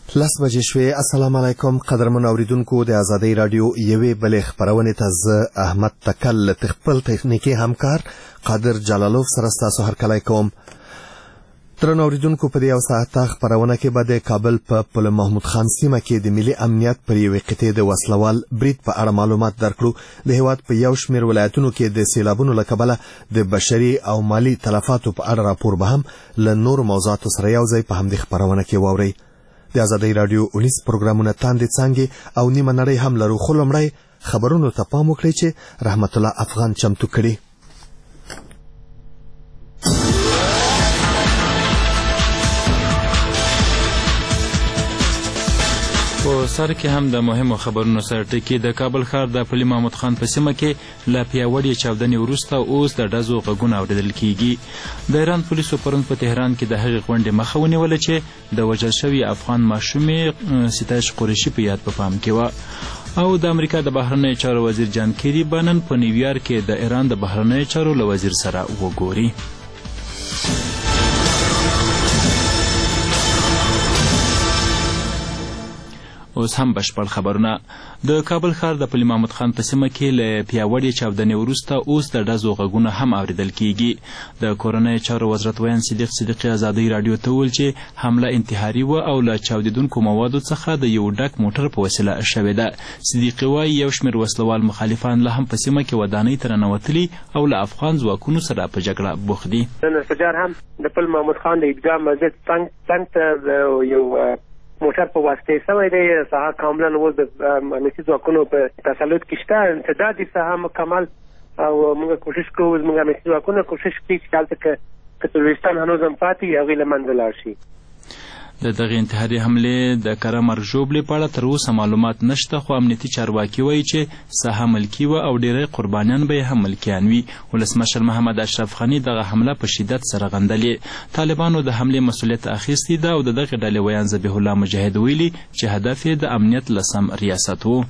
لس بجې شوې. السلام علیکم قدرمن اوریدونکو، د آزادۍ رادیو یوې بلې خپرونې ته زه احمد تکل خپل تخنیکي همکار قادر جلالوف سره ستاسو هرکلی کوم. درنو اوریدونکو، په دې یو ساعته خپرونه کې به د کابل په پل محمود خان سیمه کې د ملي امنیت پر یوې قطعې د وسلوال برید په اړه معلومات درکړو. د هیواد په یو شمېر ولایتونو کې د سیلابونو له کبله د بشري او مالي تلفاتو په اړه راپور به هم له نورو موضوعاتو سره یو ځای په همدې خپرونه کې واورئ. د آزادۍ رادیو 19 پروګرامونه تاندې څانګې او نیمه نړۍ هم لرو، خو لومړی خبرونو ته پام وکړئ چې رحمت الله افغان چمتو کړي. په سر کې هم د مهمو خبرونو سره ټکی. د کابل ښار د پل محمود خان په سیمه کې له پیاوړې چاودنې وروسته اوس د ډزو غږونه اورېدل کیږي. د ایران پولیسو پرون په تهران کې د هغې غونډې مخه ونیوله چې د وژل شوي افغان ماشومې ستایش قریشي په یاد په پام کې وه. او د امریکا د بهرنیو چارو وزیر جان کیری به نن په نیویارک کې د ایران د بهرنیو چارو له وزیر سره وګوري. اوس هم بشپړ خبرونه. د کابل ښار د پل محمود خان په سیمه کې له پیاوړې چاودنې وروسته اوس د ډزو غږونه هم اورېدل کیږي. د کورنیو چارو وزارت ویان صدیق صدیقي آزادۍ راډیو ته وویل چې حمله انتحاري وه او له چاودېدونکو موادو څخه د یو ډک موټر په وسیله شوې ده. صدیقي وایي یو شمېر وسلوال مخالفان لا هم په سیمه کې ودانۍ ته ننوتلي او له افغان ځواکونو سره په جګړه بوخت دي. نن سهار هم د پل محمود خان د عیدګاه مسجد څنګ ته یو موټر په واسطه سوی دی. سهار کاملا اوس د امنیتي ځواکونو په تسلط کې شته. امتداد یې څه هم مکمل او موږ کوشش کوو، زموږ امنیتي ځواکونه کوشش کوي چې هلته که تروریستان هنوز هم پاتې وي هغوی له منځه لاړ شي. د دغې انتحاري حملې د کره مرژوبلې په اړه تر اوسه معلومات نشته، خو امنیتي چارواکي وایي چې ساحه ملکي وه او ډیری قربانیان به یې هم ملکیان وي. ولسمشر محمد اشرف غني دغه حمله په شدت سره غندلې. طالبانو د حملې مسؤلیت اخیستی ده او د دغې ډلې ویان ذبیح الله مجاهد ویلي چې هدف یې د امنیت له سم ریاست و.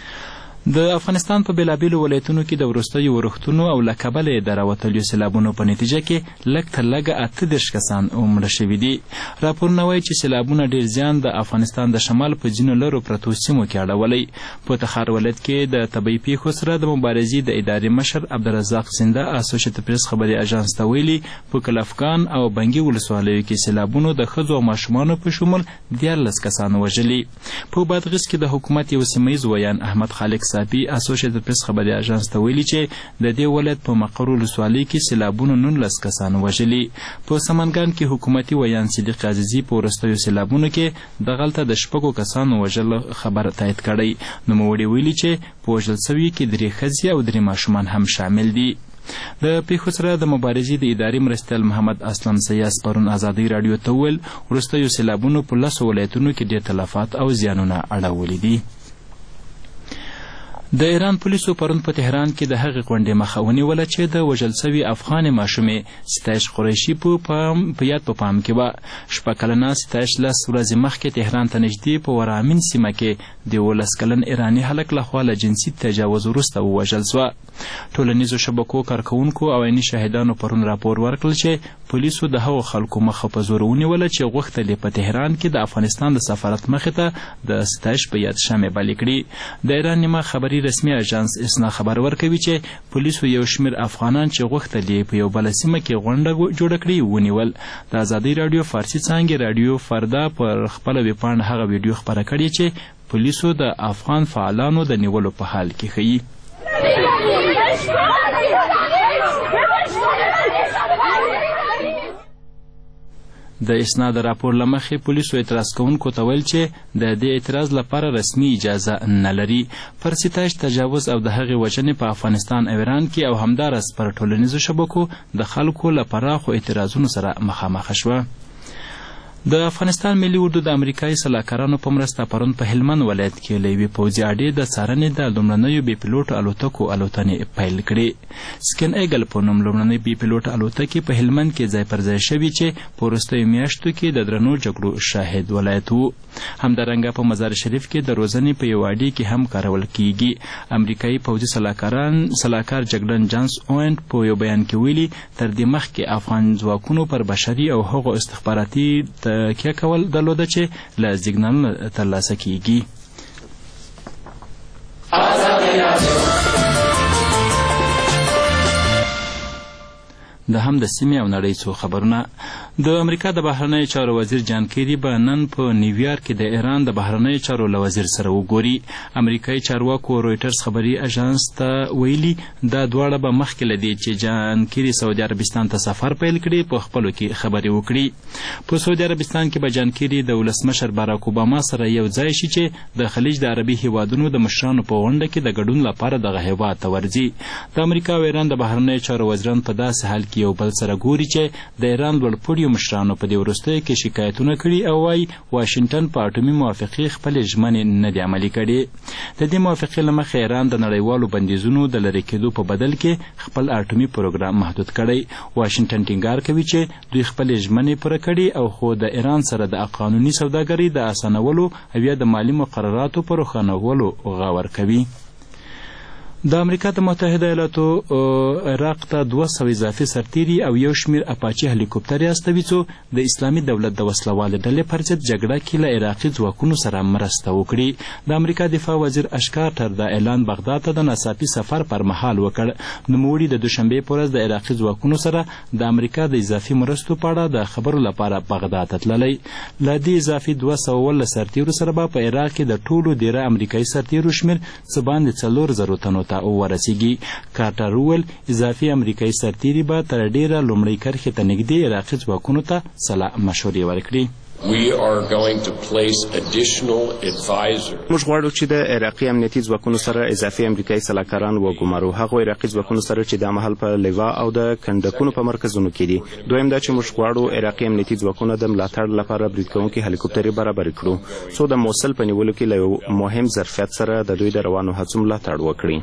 د افغانستان په بېلابېلو ولایتونو کې د وروستیو ورښتونو او له کبله یې د راوتلیو سیلابونو په نتیجه کې لږ تر لږه 38 کسان مړه شوي دي. راپورونه وایي چې سیلابونه ډېر زیان د افغانستان د شمال په ځینو لرو پرتو سیمو کې اړولی. په تخار ولایت کې د طبیعي پیښو سره د مبارزې د ادارې مشر عبدالرزاق زنده اسوسییټډ پریس خبري اژانس ته ویلي په کلفګان او بنګي ولسوالیو کې سیلابونو د ښځو او ماشومانو په شمول 14 کسان وژلي. په بادغیس کې د حکومت یو سیمهیز ویان احمد خالق صافي اسوسییټډ پریس خبري اژانس ته ویلي چې د دې ولایت په مقر ولسوالۍ کې سیلابونو 19 کسان وژلي. په سمنګان کې حکومتي ویان صدیق عزیزي په وروستیو سیلابونو کې دغلته د 6 کسانو وژل خبر تایید کړی. نوموړي ویلي چې په وژل سوي کې 3 ښځې او 3 ماشومان هم شامل دي. د پیښو سره د مبارزې د ادارې مرستیال محمد اسلم سیاس پرون آزادۍ راډیو ته وویل وروستیو سیلابونو په 10 ولایتونو کې ډېر تلفات او زیانونه اړولي دي. د ایران پولیسو پرون په تهران کې د هغې غونډې مخه ونیوله چې د وژل سوي افغان ماشومې ستایش قریشي په یاد په پام کې وه. 6 کلنه ستایش 10 ورځې مخکې تهران ته نږدې په ورامین سیمه کې د 11 کلن ایراني هلک لخوا له جنسي تجاوز وروسته ووژل سوه. ټولنیزو شبکو کارکوونکو او عیني شاهدانو پرون راپور ورکړل چې پولیسو د هغو خلکو مخه په زور ونیوله چې غوښتل یې په تهران کې د افغانستان د سفارت مخې ته د ستایش په یاد شمع بلې کړي. د ایران نیمه خبري رسمي اژانس اسنا خبر ورکوي چې پولیسو یو شمېر افغانان چې غوښتل یې په یو بله سیمه کې غونډه جوړه کړي ونیول. د آزادۍ راډیو فارسي څانګې راډیو فردا پر خپله ویبپاڼه هغه ویډیو خپره کړې چې پولیسو د افغان فعالانو د نیولو په حال کې ښیي. د اسناد راپور له مخې پولیسو اعتراض کوونکو ته ویل چې د دې اعتراض لپاره رسمي اجازه نه لري. پر ستایش تجاوز او د هغې وژنې په افغانستان او ایران کې او همداراز پر ټولنیزو شبکو د خلکو له پراخو اعتراضونو سره مخامخ شوه. د افغانستان ملي اردو د امریکایي سلاکارانو په مرسته پرون په هلمند ولایت کې له یوې پوځي اډې د څارنې د لومړنیو بې پیلوټو الوتکو الوتنې پیل کړې. سکن ایګل په نوم لومړنۍ بې پیلوټ الوتکې په هلمند کې ځای پر ځای شوي چې په وروستیو میاشتو کې د درنو جګړو شاهد ولایت و. همدارنګه په مزار شریف کې د روزنې په یو اډې کې هم کارول کیږي. امریکایي پوځي سلاکار جګړن جانس اوینټ په یو بیان کې ویلي تر دې مخکې افغان ځواکونو پر بشري او هغو استخباراتي تکیه کول درلوده چې له سیګنالونو ترلاسه کیږي. د هم د سیمې او نړۍ څو خبرونه. د امریکا د بهرنیو چارو وزیر جان کیری به نن په نیویارک کې د ایران د بهرنیو چارو له وزیر سره وګوري. امریکایي چارواکو رویټرز خبري اژانس ته ویلي دا دواړه به مخکې له دې چې جان کیری سعودي عربستان ته سفر پیل کړي په خپلو کې خبرې وکړي. په سعودي عربستان کې به جان کیری د ولسمشر باراک اوباما سره یو ځای شي چې د خلیج د عربي هیوادونو د مشرانو په غونډه کې د ګډون لپاره دغه هیواد ته ورځي. د امریکا او ایران د بهرنیو چارو وزیران په داسې حال کې یو بل سره ګوري چې د ایران لوړپوړیو مشرانو په دې وروستیو کې شکایتونه کړي او وایي واشنګټن په اټومي موافقې خپلې ژمنې نه دي عملي کړي. د دې موافقې له مخې ایران د نړیوالو بندیزونو د لرې کېدو په بدل کې خپل اټومي پروګرام محدود کړی. واشنګټن ټینګار کوي چې دوی خپلې ژمنې پوره کړي او خو د ایران سره د قانوني سوداګرۍ د اسانولو او یا د مالي مقرراتو په روښانولو غور کوي. د امریکا د متحده ایالاتو عراق ته 200 اضافي سرتیري او یو شمېر اپاچي هلیکوپټرې استوي څو د اسلامي دولت د وسلوالې ډلې پر ضد جګړه کې له عراقي ځواکونو سره مرسته وکړي. د امریکا دفاع وزیر اشکار کارټر دا اعلان بغداد ته د ناڅاپي سفر پر مهال وکړ. نوموړي د دوشنبې په ورځ د عراقي ځواکونو سره د امریکا د اضافي مرستو په اړه د خبرو لپاره بغداد ته تللی. له دې اضافي 200 سرتیرو سره به په عراق کې د ټولو ډیره امریکایي سرتیرو شمېر څه باندې 4,000 تنو ته ورسیږي. کارټر وویل اضافي امریکایي سرتیري به تر ډیره لومړۍ کرښې ته نږدې عراقي ځواکونو ته سلا مشورې ورکړي. موږ غواړو چې د عراقي امنیتي ځواکونو سره اضافي امریکایي سلاکاران وګمارو. هغو عراقي ځواکونو سره چې دا مهال په لیوا او د کندکونو په مرکزونو کې دي. دویم دا چې موږ غواړو عراقي امنیتي ځواکونه د ملاتړ لپاره برید کوونکي هلیکوپټرې برابر کړو څو د موصل په نیولو کې له یو مهم ظرفیت سره د دوی د روانو هڅو ملاتړ وکړي.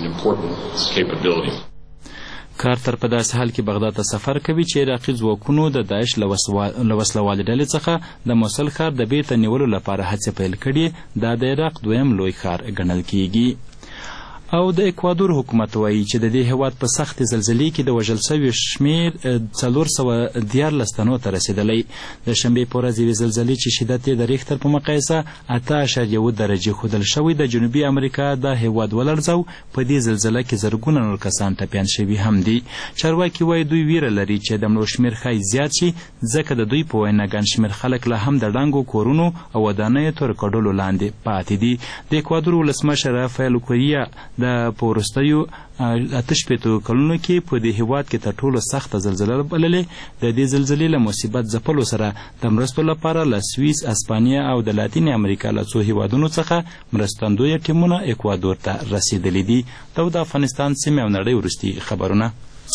کارتر په داسې حال کې بغداد ته سفر کوي چې عراقي ځواکونو د داعش له وسلوالې ډلې څخه د موصل ښار د بیرته نیولو لپاره هڅې پیل کړي. دا د عراق دویم لوی ښار ګڼل کیږي. او د اکوادور حکومت وایي چې د دې هیواد په سختې زلزلې کې د وژل شویو شمېر 414 تنو ته رسېدلی. د شنبې په ورځ یوې زلزلې چې شدت یې د ریختر په مقایسه 8.1 درجې ښودل شوی د جنوبي امریکا د هیواد ولړزاو. په دې زلزله کې زرګونه نور کسان ټپیان شوي هم دي. چارواکي وایي دوی ویره لري چې د مړو شمېر ښایي زیات شي ځکه د دوی په وینا ګڼ شمېر خلک لا هم د ړنګو کورونو او ودانیو تر کډلو لاندې پاتې دي. د اکوادور ولسمشر رافایل کوریا د په وروستیو 8 کلونو کې په دې هیواد کې تر ټولو سخته زلزله بللې. د دې زلزلې له مصیبت ځپلو سره د مرستو لپاره له سویس، اسپانیا او د لاتین امریکا له څو هیوادونو څخه مرستندویه ټیمونه اکوادور ته رسېدلي دي. دا د افغانستان سیمې او نړۍ وروستي خبرونه.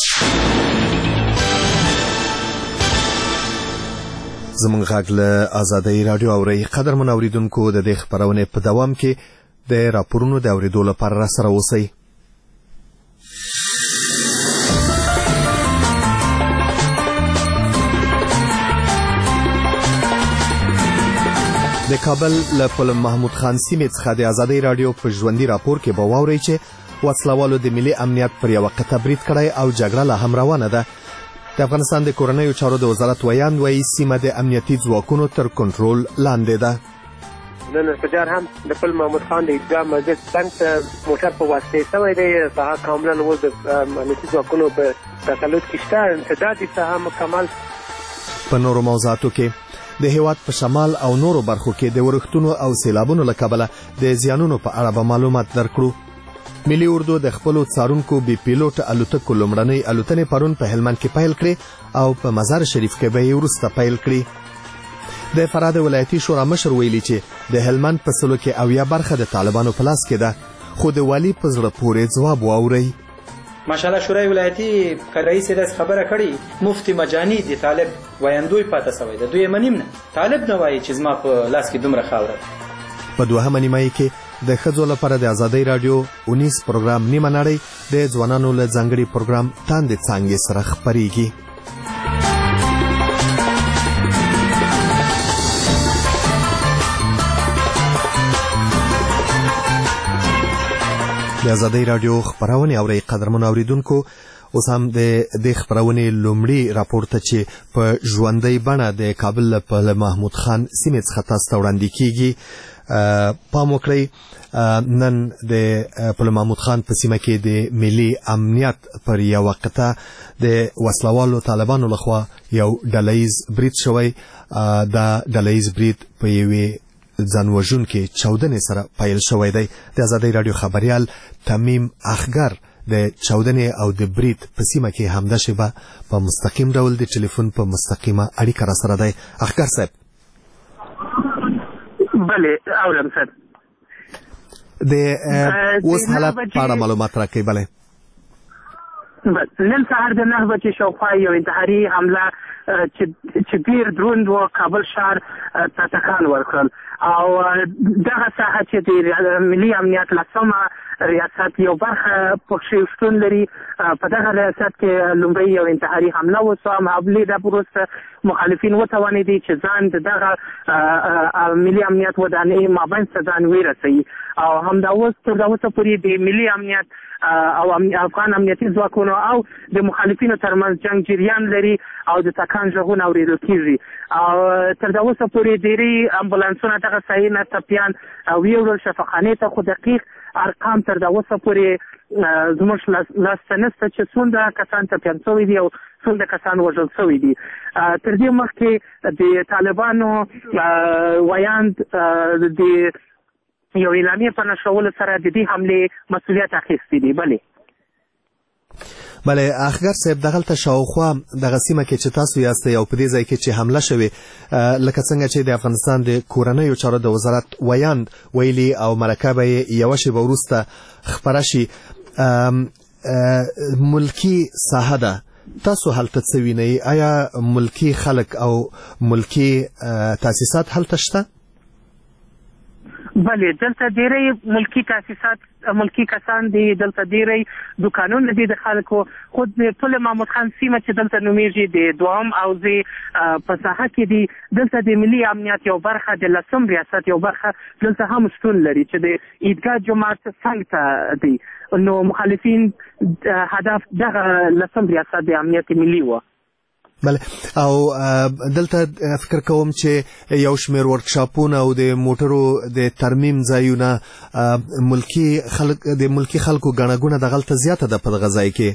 زموږ غږ له آزادۍ راډیو اورئ. قدرمن اوریدونکو د دې خبرونې په دوام کې د راپورونو د اوریدو لپاره را سره اوسئ. د کابل له پل محمود خان سیمې څخه د آزادۍ راډیو په ژوندي راپور کې به واورئ چې وسلوالو د ملي امنیت پر یوه قطعه برید کړی او جګړه لا هم روانه ده. د افغانستان د کورنیو چارو د وزارت ویاند وایي سیمه د امنیتي ځواکونو تر کنټرول لاندې ده. نن انفجار هم د پل محمود خان د عیدګاه مسجد څنګ ته موټر په واسطې شوی دی. ساحه کاملا اوس د امنیتي ځواکونو په تسلط کې شته. امتداد یې ساحه مکمل. په نورو موضوعاتو کې د هیواد په شمال او نورو برخو کې د ورښتونو او سیلابونو له کبله د زیانونو په اړه به معلومات درکړو. ملي اردو د خپلو څارونکو بي پیلوټ الوتکو لومړنۍ الوتنې پرون په هلمند کې پیل کړې او په مزار شریف کې به یې وروسته پیل کړي. د فراه د ولایتي شورا مشر ویلي چې د هلمند په سلو کې 80 برخه د طالبانو په لاس کې ده، خو د والي په زړه پورې ځواب واورئ. ماشاءالله شورای ولایتي رئیس داس خبره کړي مفتی مجانی دی طالب وایندوی پاتې سوی ده. دوی منیم نه طالب نه وایي چې زما په لاس کې دومره خاوره. په دوهمه نیمایي کې د ښځو لپاره د آزادۍ راډیو 19 پروګرام نیمه نړۍ د ځوانانو له ځانګړي پروګرام تاندې څانګې سره خپریږي. د آزادۍ راډیو خبرونه اورئ. قدرمن اوریدونکو، اوس هم د دې خبرونې لومړی راپور ته چې په ژوندۍ بڼه د کابل په محمود خان سیمې څخه تاسو ته وړاندې کیږي. پام وکړئ نن د پل محمود خان په سیمه کې د ملي امنیت پر یو وقته د وسلوالو طالبانو لخوا یو ډلهییز برید شوی. دا ډلهییز برید په یوې ځانوژونکې چاودنې سره پیل شوی دی. د ازادۍ راډیو خبریال تمیم اخګر د چاودنې او د برید په سیمه کې همدا شیبه په مستقیم ډول د ټلیفون په مستقیمه اړیکه را سره دی. اخګر صاحب. بله اورم صاحب. د اوس حالت په اړه معلومات راکړئ. بله نن سهار د 9 بجې شاوخوا یو انتحاري حمله چې ډېر دروند و کابل ښار ته ټکان ورکړل او دغه ساحه چې د ملي امنیت لسمه ریاست یو برخه پکې شتون لري. په دغه ریاست کې لومړی یو انتحاري حمله وسوه. حملې د وروسته مخالفین وتوانېدي چې ځان د دغه ملي امنیت ودانۍ مابین څخه ځان ورسوي او همدا اوس تر اوسه پورې د ملي امنیت او افغان امنیتي ځواکونو او د مخالفینو ترمنځ جنگ جریان لري او د ټکان غږونه اورېدل کېږي او تر اوسه پورې ډېری امبولانسونه دغه ساحې نه ټپیان ویوړل شفاخانې ته، خو دقیق ارقام تر اوسه پورې زموږ لاسته نشته چې څومره کسان ټپیان شوي دي او څومره کسان وژل شوي دي. تر دې مخکې د طالبانو ویاند د یو اعلامیه په نشرولو سره د دې حملې مسؤلیت اخیستی دی. بله اخګر صاحب، دغلته شاوخوا دغه سیمه کې چې تاسو یاستئ او په دې ځای کې چې حمله شوې، لکه څنګه چې د افغانستان د کورنیو چارو د وزارت ویاند ویلي او مرکه به یوه شېبه وروسته خپره شي، ملکي ساحه ده، تاسو هلته څه وینئ؟ آیا ملکي خلک او ملکي تاسیسات هلته شته؟ بله، دلته ډېری ملکي تاسیسات، ملکي کسان دي، دلته ډېری دوکانونه دي د خلکو. خود د پل محمود خان سیمه چې دلته نومیږي د دوهم حوزې په ساحه کې دي، دلته د ملي امنیت یو برخه د لسم ریاست یو برخه دلته هم شتون لري چې د عیدګاه جومات څنګ ته دی. نو مخالفین هدف دغه لسم ریاست د امنیت ملي و. بله، او دلته فکر کوم چې یو شمیر ورکشاپونه او د موټرو د ترمیم ځایونه د ملکي خلکو ګڼه ګوڼه دغلته زیاته ده په دغه ځای کې.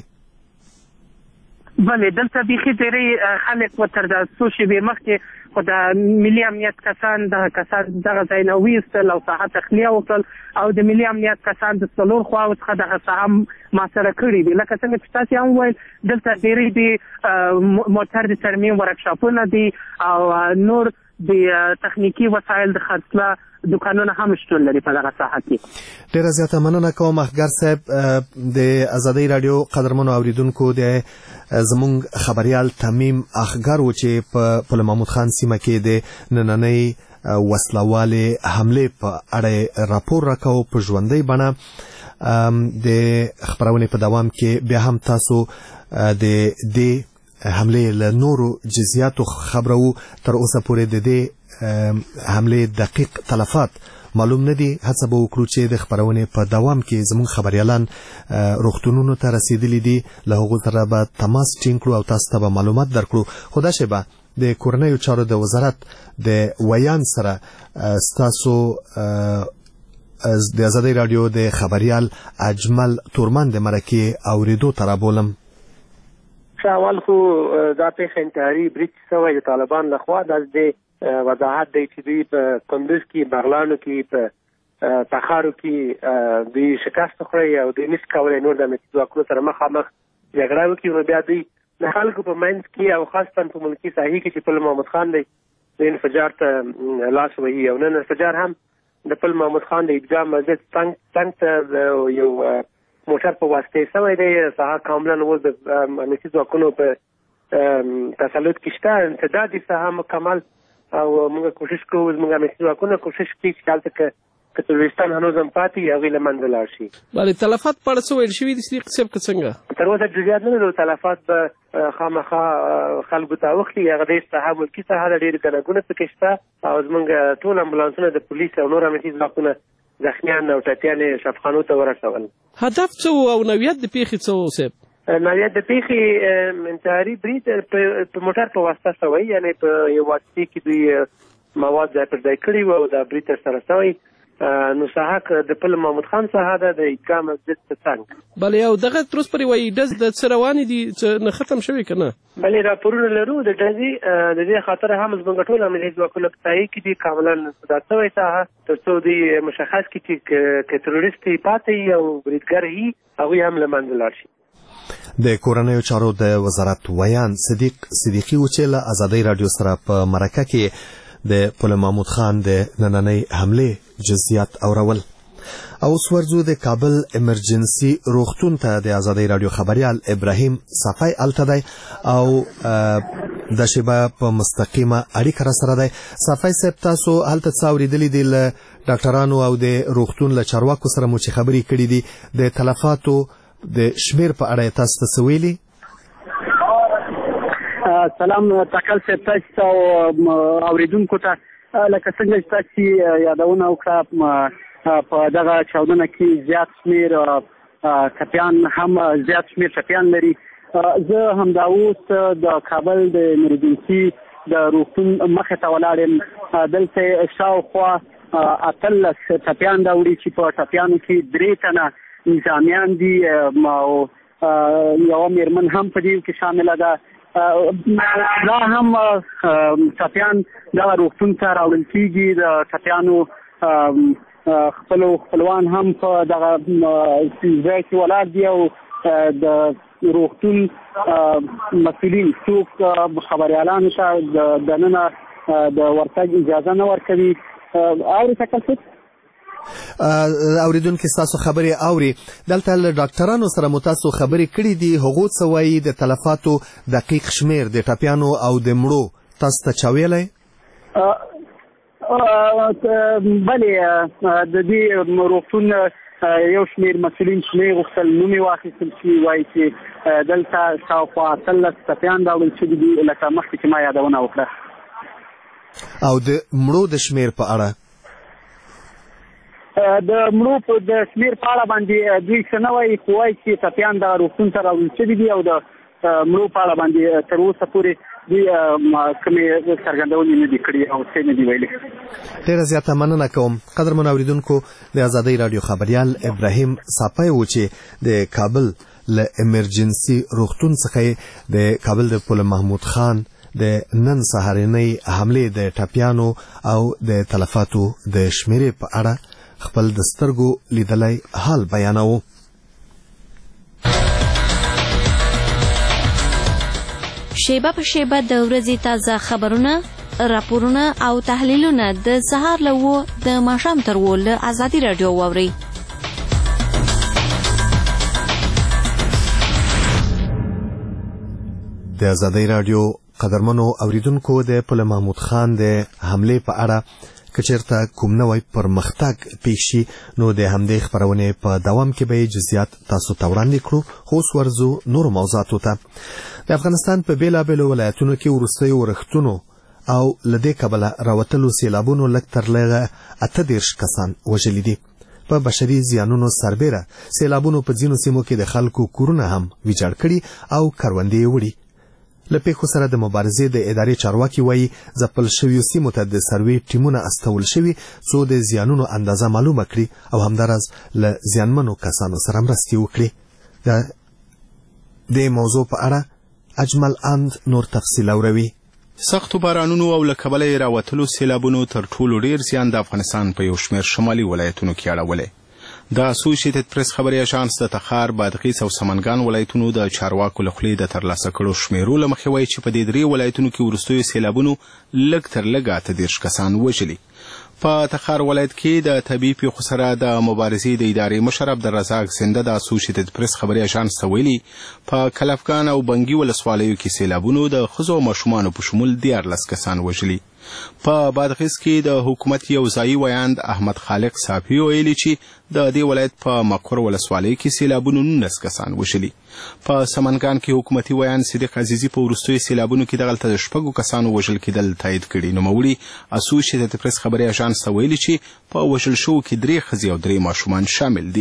بله، دلته بیخي ډېری خلک و تر د څو شېبې مخکې خو د ملي امنیت کسان دغه ځای نه ویستل او ساحه تخلیه وکړل او د ملي امنیت کسان د څلور خواو څخه دغه ساحه محاصره کړي دي. لکه څنګه چې تاسې هم وویل، دلته ډېری د موټر د ترمیم ورکشاپونه دي او نور د تخنیکي وسایل د خرڅلا دوکانونه هم شتون لري په دغه ساحه کې. ډېره زیاته مننه کوم اخګر صاحب. د ازادۍ راډیو قدرمنو اوریدونکو، د زموږ خبریال تمیم اخګر و چې په پل محمود خان سیمه کې د نننۍ وسلوالې حملې په اړه راپور راکاو په ژوندۍ بڼه. د خبرونې په دوام کې بیا هم تاسو د دې حملې له نورو جزئیاتو خبرو. تر اوسه پورې د دې حملې دقیق تلفات معلوم نه دي. هڅه به وکړو چې د خبرونې په دوام کې زموږ خبریالان روغتونونو ته رسیدلي دي، له هغو سره به تماس ټینګ کړو او تاسو ته به معلومات درکړو. خو دا شیبه د کورنیو چارو د وزارت د ویان سره ستاسو د ازادۍ راډیو د خبریال اجمل تورمان د مرکې اوریدو ته رابولم. اول خو دا پیښه انتحاري برید شوی د طالبان لخوا، دا د وضاحت دی چې دوی په کندوز کې، بغلانو کې، په تخارو کې دوی شکست خوړی او دوی نشي کولی نور د امنیتي ځواکونو سره مخامخ جګړه وکړي. نو بیا دوی د خلکو په منځ کې او خاصتا په ملکي ساحې کې چې پل محمود خان دی، د انفجار ته لاس وهي. او نن انفجار هم د پل محمود خان د عیدګاه مسجد څنګ ته یو موټر په واسطه سوی دی. ساحه کاملا اوس د امنیتي ځواکونو په تسلط کې شته، امتداد د ساحه مکمل. او موږ کوشش کوو، موږ امنیتي ځواکونه کوشش کوي چې هلته که تروریستان هنوز هم پاتې وي هغوی له منځه لاړ شي. بله، تلفات په اړه څه ویل شوي دي صدیق صاحب که څنګه؟ تر اوسه جزئیات نه لرو. تلفات به خامخا خلکو ته واخلي. هغه ډېر ساحه ملکي ساحه ده، ډېر ګڼه ګوڼه پکې شته او زموږ ټول امبولانسونه د پولیس او نور امنیتي ځواکونه زخمیان او ټپیان یې شفاخانو ته ورسول. هدف څه و او نوعیت د پیښې څه و صاحب؟ نوعیت د پیښې انتحاري برید په موټر په واسطه شوی، یعنې په یو واسطې کې دوی مواد ځای پر ځای کړي وو او دا برید ترسره شوی. نو ساحه د پل محمود خان څخه ده د عیدګاه مسجد په څنګ. بله او دغه تر اوسه پورې وایي ډز د څه روانې دي چې نه ختم شوي که نه؟ بلې راپورونه لرو د ډزې د دې خاطر هم زموږ ټول عملیاتي ځواکونه په تایید کې دي کاملا دا شوی ساحه تر څو دوی مشخص کړي چې که تروریست پاتې وي او بریدګر وي هغوی هم له منځه لاړ شي. د کورنیو چارو د وزارت ویان صدیقي و چې له ازادۍ راډیو سره په مرکه کې د پل محمود خان د نننۍ حملې جزئیات اورول. او اوس ورځو د کابل امرجنسي روغتون ته د ازادۍ راډیو خبريال ابراهیم صفای الته دی او د شیبه په مستقیمه اړیکه را سره دی. صفای صاحب تاسو هلته څه اورېدلي دي له ډاکټرانو او د روغتون له چارواکو سره مو چې خبرې کړي دي د تلفاتو د شمیر په اړه تاسو ته څه ویلي؟ سلام تکل صاحب تاسو اوریدونکو ته لکه څنګه چې تاسو یادونه وکړه په دغه چاودنه کې زیات شمیر ټپیان هم زیات شمیر ټپیان لري. زه همدا اوس د کابل د امرجنسي د روغتون مخې ته ولاړ یم. دلته شاوخوا 18 ټپیان راوړي چې په ټپیانو کې 3 تنه نظامیان دي او یوه میرمن هم په دې کې شامله ده. دا هم ټپیان دغه روغتون ته راوړل کېږي. د ټپیانو خپلوان هم په دغه ځای کې ولاړ دي او د روغتون مسؤلین څوک خبریالانو ته دننه د ورتګ اجازه نه ورکوي. اوري تکل څه اوریدونکو تاسو خبرې اوري. دلته له ډاکټرانو سره مو تاسو خبرې کړې دي، هغه څه وایي د تلفاتو دقیق شمیر د ټپیانو او د مړو تاسو ته چا ویلی؟ بلې د دې روغتون یو شمیر مسؤلین چې نه غوښتل نوم یې واخیستل شي، وایي چې دلته شاوخوا 18 ټپیان راوړل شوي دي لکه مخکې چې ما یادونه وکړه. او د مړو د شمیر په اړه د مړو د شمیر په اړه باندې دوی څه نه وایي، خو وایي چې ټپیان دغه روغتون ته راوړل شوي دي او د مړو په اړه باندې تر اوسه پورې دوی کومې څرګندونې نه دي کړي او څه نه دي ویلي. ډېره زیاته مننه کوم. قدرمن اوریدونکو د ازادۍ راډیو خبریال ابراهیم صافی و چې د کابل له امرجنسي روغتون څخه د کابل د پل محمود خان د نن سهارنۍ حملې د ټپیانو او د تلفاتو د شمیرې په اړه خپل د سترګو لیدلی حال بیانوو. شیبه په شیبه د ورځې تازه خبرونه، راپورونه او تحلیلونه د سهار له 9 د ماښام تر 10 له ازادي راډیو واورئ. د ازادۍ راډیو قدرمنو اوریدونکو د پل محمود خان د حملې په اړه کچرته کوم نوې پرمختګ پیښ شي نو د همدې خبرونه په دوام کې به جزئیات تاسو ته وړاندې کړو. خو ورزو نور موضوعاتو ته د افغانستان په بیلابېلو ولایتونو کې وروستیو ورښتونو او لدې کبله راوتلو سیلابونو لږ تر لږه 18 کسان وژلي دي. په بشري زیانونو سربېره سیلابونو په ځینو سیمو کې د خلکو کورونه هم ویجاړ کړي او کروندې وړي. له پیښو سره د مبارزې د ادارې چارواکي وایي ځپل شویو سیمو ته د سروې ټیمونه استول شوي څو د زیانونو اندازه معلومه کړي او همداراز له زیانمنو کسانو سره مرستې وکړي. د موضوع په اړه اجمل اند نور تفصیل اوروي. سختو بارانونو او له کبله یې راوتلو سیلابونو تر ټولو ډیر زیان د افغانستان په یو شمېر شمالي ولایتونو کې اړولی. د اسوسییټډ پریس خبري اژانس د تخار، بادغیس او سمنګان ولایتونو د چارواکو له خولې د ترلاسه کړو شمیرو له مخې وایي چې په دې 3 ولایتونو کې وروستیو سیلابونو لږ تر لږه 18 کسان وژلي. په تخار ولایت کې د طبیعي پیښو سره د مبارزې د ادارې مشر عبدالرزاق زنده د اسوسییټډ پریس خبري اژانس ته ویلي په کلفګان او بنګي ولسوالیو کې سیلابونو د ښځو او ماشومانو په شمول 14 کسان وژلي. په بادغیس کې د حکومت یو ځایي ویاند احمد خالق صافي ویلي چې د دې ولایت په مقر ولسوالۍ کې سیلابونو 19 کسان وژلي. په سمنګان کې حکومتي ویاند صدیق عزیزي په وروستیو سیلابونو کې دغلته د 6 کسانو وژل کېدل تایید کړي. نوموړي اسوسییټډ پریس خبري اژانس ته ویلي چې په وژل شوو کې 3 ښځې او 3 ماشومان شامل دي.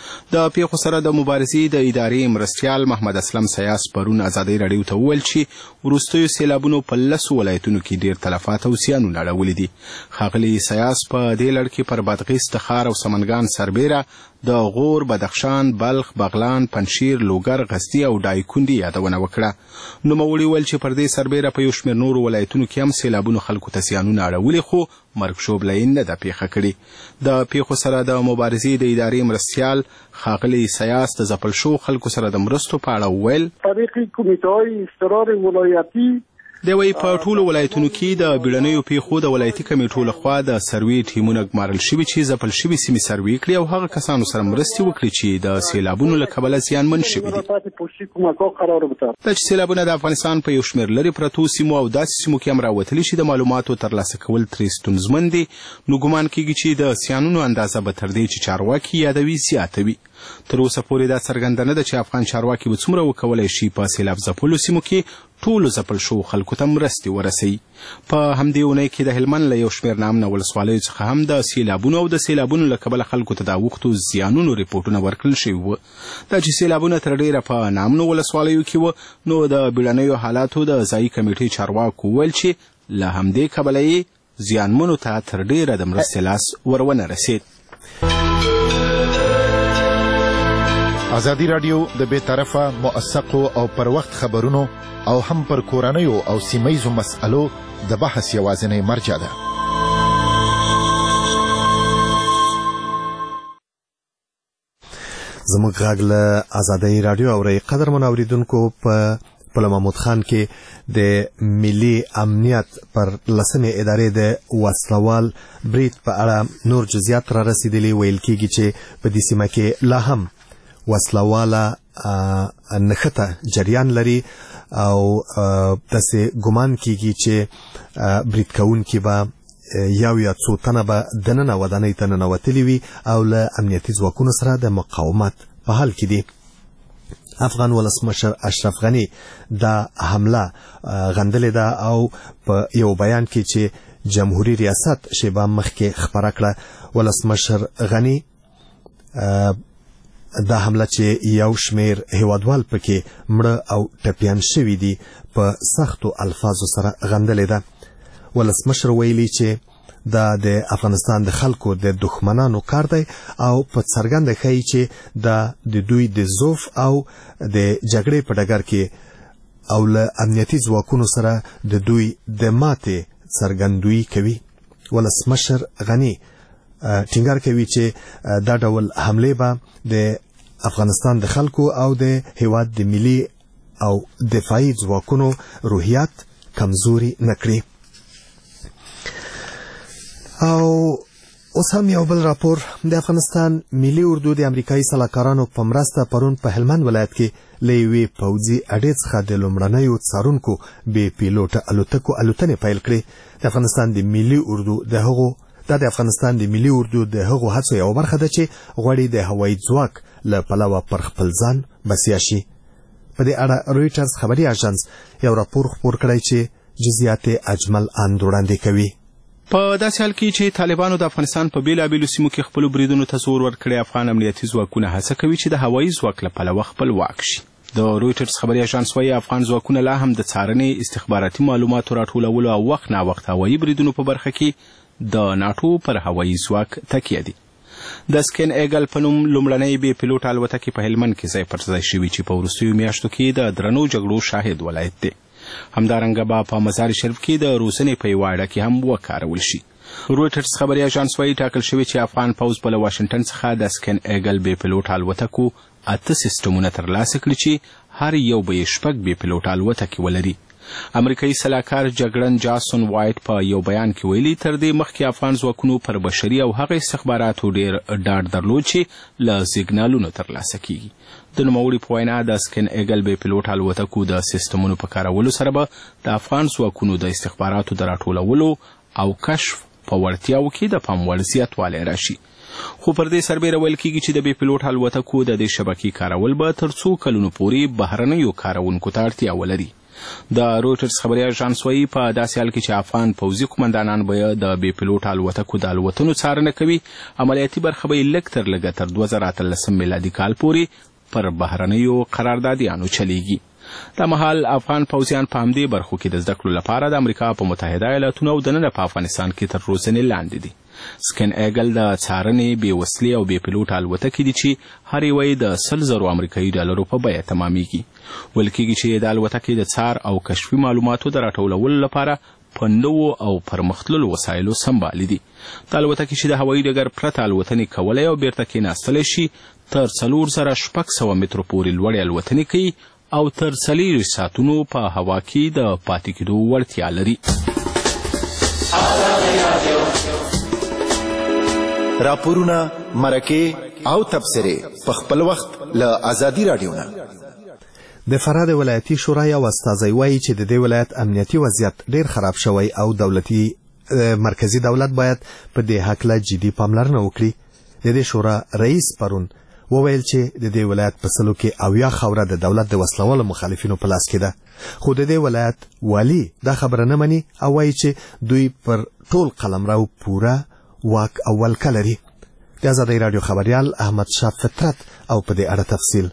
د پیښو سره د مبارزې د ادارې مرستیال محمد اسلم سیاس پرون ازادۍ راډیو ته وویل چې وروستیو سیلابونو په 10 ولایتونو کې ډیر تلفات او زیانونه اړولي دي. ښاغلي سیاس په دې لړ کې پر بادغیس، تخار او سمنګان سربیره د غور، بدخشان، بلخ، بغلان، پنشیر، لوګر، غزني او دایکنډي یادونه وکړه. نوموړي ویل چې پر دې سربیره په یو شمېر نورو ولایتونو کې هم سیلابونو خلکو ته زیانونه اړولي، خو مرګ ژوبله یې نه ده پیښه کړې. د پیښو سره د مبارزې د ادارې مرستیال ښاغلي سیاس د ځپل شو خلکو سره د مرستو په اړه وویل: طریقې کمیټه‌های اضطرار ولایتي دی وایي په ټولو ولایتونو کې د بیړنیو پیښو د ولایتي کمیټو لخوا د سروې ټیمونه ګمارل شوي چې ځپل شوي سیمې سروې کړي او هغه کسانو سره مرستې وکړي چې د سیلابونو له کبله زیانمن شوي دي. دا چې سیلابونه د افغانستان په یو شمېر لرې پرتو سیمو او داسې سیمو کې هم راوتلي چې د معلوماتو ترلاسه کول ترې ستونزمن دي، نو ګمان کېږي چې د زیانونو اندازه به تر دې چې چارواکي یادوي زیاته وي. تر اوسه پورې دا څرګنده نه ده چې افغان چارواکي به څومره وکولی شي په سیلاب ځپلو سیمو کې ټولو ځپل شوو خلکو ته مرستې ورسوي. په همدې اونۍ کې د هلمند له یو شمېر نامنه ولسوالیو څخه هم د سیلابونو او د سیلابونو له کبله خلکو ته د اوښتو زیانونو ریپورټونه ورکړل شوي وو. دا چې سیلابونه تر ډېره په نامنو ولسوالیو کې وو، نو د بیړنیو حالاتو د ځایي کمیټې چارواکو وویل چې له همدې کبله یې زیانمنو ته تر ډېره د مرستې لاس ورونه رسید. ازادي راډیو د بې طرفه، موثقو او پر وخت خبرونو او هم پر کورنیو او سیمهیزو مسألو د بحث یوازینۍ مرجع ده. زموږ غږ له ازادۍ راډیو اورئ. قدرمن اوریدونکو، په پل محمود خان کې د ملي امنیت پر 10مې ادارې د وسلوال برید په اړه نور جزئیات را رسیدلي. ویل کېږي چې په دې سیمه کې لا هم وسلواله نښته جریان لري او داسې ګمان کېږي چې برید کوونکي به یو یا څو تنه به دننه ودانۍ ته ننوتلي وي او له امنیتي ځواکونو سره د مقاومت په حال کې دي. افغان ولسمشر اشرف غني دا حمله غندلې ده او په یو بیان کې چې جمهوریت ریاست شیبه مخکې خبره کړه، ولسمشر غني دا حمله چې یو شمیر هیوادوال پکې مړه او ټپیان شوي دي په سختو الفاظو سره غندلې ده. ولسمشر ویلي چې دا د افغانستان د خلکو د دښمنانو کار دی او په څرګنده ښیي چې دا د دوی د ضعف او د جګړې په ډګر کې او له امنیتي ځواکونو سره د دوی د ماتې څرګندویي کوي. ولسمشر غني ټینګار کوي چې دا ډول حملې به د افغانستان د خلکو او د هیواد د ملي او دفاعي ځواکونو روحیات کمزوري نه کړي. او اوس هم یو بل راپور. د افغانستان ملي اردو د امریکایي سلاکارانو په مرسته پرون په هلمند ولایت کې له یوې پوځي اډې څخه د لومړنیو څارونکو بې پیلوټه الوتکو الوتنې پیل کړې. د افغانستان د ملي اردو د افغانستان د ملي اردو د هغو هڅو یوه برخه ده چې غواړي د هوایي ځواک له پلوه پر خپل ځان بسیا شي. په دې اړه رویټرز خبري اژانس یو راپور خپور کړی چې جزئیات اجمل اند وړاندې کوي. په داسې حال کې چې طالبانو د افغانستان په بیلابیلو سیمو کې خپلو بریدونو ته زور ورکړی، افغان امنیتي ځواکونه هڅه کوي چې د هوایي ځواک له پلوه خپلواک شي. د رویټرز خبري اژانس وايي افغان ځواکونه لا هم د څارنې، استخباراتي معلوماتو راټولولو او وخت نا وخت هوایي بریدونو په برخه کې د ناټو پر هوایي ځواک تکیه دي. د سکین ایګل په نوم لومړنۍ بې پیلوټه الوتکې په هلمند کې ځای پر ځای شوي چې په وروستیو میاشتو کې د درنو جګړو شاهد ولایت دی. همدارنګه به په مزار شریف کې د روزنې په یوه اړه کې هم وکارول شي. رویټرز خبري اژانس وايي ټاکل شوي چې افغان پوځ به له واشنګټن څخه د سکین ایګل بې پیلوټه الوتکو 8 سیسټمونه ترلاسه کړي چې هر یو به یې 6 بې پیلوټه الوتکې ولري. امریکایي سلاکار جګړن جاسون وایټ په یو بیان کې ویلي تر دې مخکې افغان ځواکونو پر بشري او هغه استخباراتو ډیر ډاډ درلود چې له سیګنالونو ترلاسه کیږي. د نوموړي په وینا د سکین ایګل بې پیلوټ الوتکو د سیسټمونو په کارولو سره به د افغان ځواکونو د استخباراتو د راټولولو او کشف په وړتیاو کې د پام وړ زیاتوالی راشي. خو پر دې سربیره ویل کېږي چې د بې پیلوټ الوتکو د دې شبکې کارول به تر څو کلونو پورې بهرنیو کارونکو ته اړتیا ولري. د رویټرز خبري اژانس وایي په داسې حال کې چې افغان پوځي قومندانان به د بې پیلوټ الوتکو د الوتنو څارنه کوي، عملیاتي برخه به یې لږ تر لږه تر 2018 میلادي کال پورې پر بهرنیو قراردادیانو چلیږي. دا مهال افغان پوځیان په همدې برخو کې د زده کړو لپاره د امریکا په متحده ایالاتونو او دننه په افغانستان کې تر روزنې لاندې دي. سکن ایګل د څارنې بې وسلې او بې پیلوټ الوتکې دي چې هر یوه یې د 100,000 امریکایي ډالرو په بیه تمامیږي. ویل کېږي چې د الوتکې د څار او کشفي معلوماتو د راټولولو لپاره په نوو او پرمختللو وسایلو سمبالې دي. د الوتکې چې د هوایي ډګر پرته الوتنې کولی او بیرته کېناستلی شي تر 4,600 مترو پورې لوړې الوتنې کوي او تر 40 ساعتونو په هوا کې د پاتې کېدو وړتیا لري. راپورونه، مرکې او تبصرې په خپل وخت له آزادي رادیو نه. د فراه د ولایتي شورا یو استازی وایي چې د دې ولایت امنیتي وضعیت ډیر خراب شوی او مرکزی دولت باید په دې هکله جدي پاملرنه وکړي. د دې شورا رئیس پرون وویل چې د دې ولایت په سلو کې 80 خاوره د دولت د وسلوالو مخالفینو په لاس کې ده، خو د دې ولایت والی دا خبره نه مني او وایي چې دوی پر ټول قلمرو پوره واک او ولکه لري. د ازادۍ راډیو خبریال احمد شاه فطرت او په دې اړه تفصیل.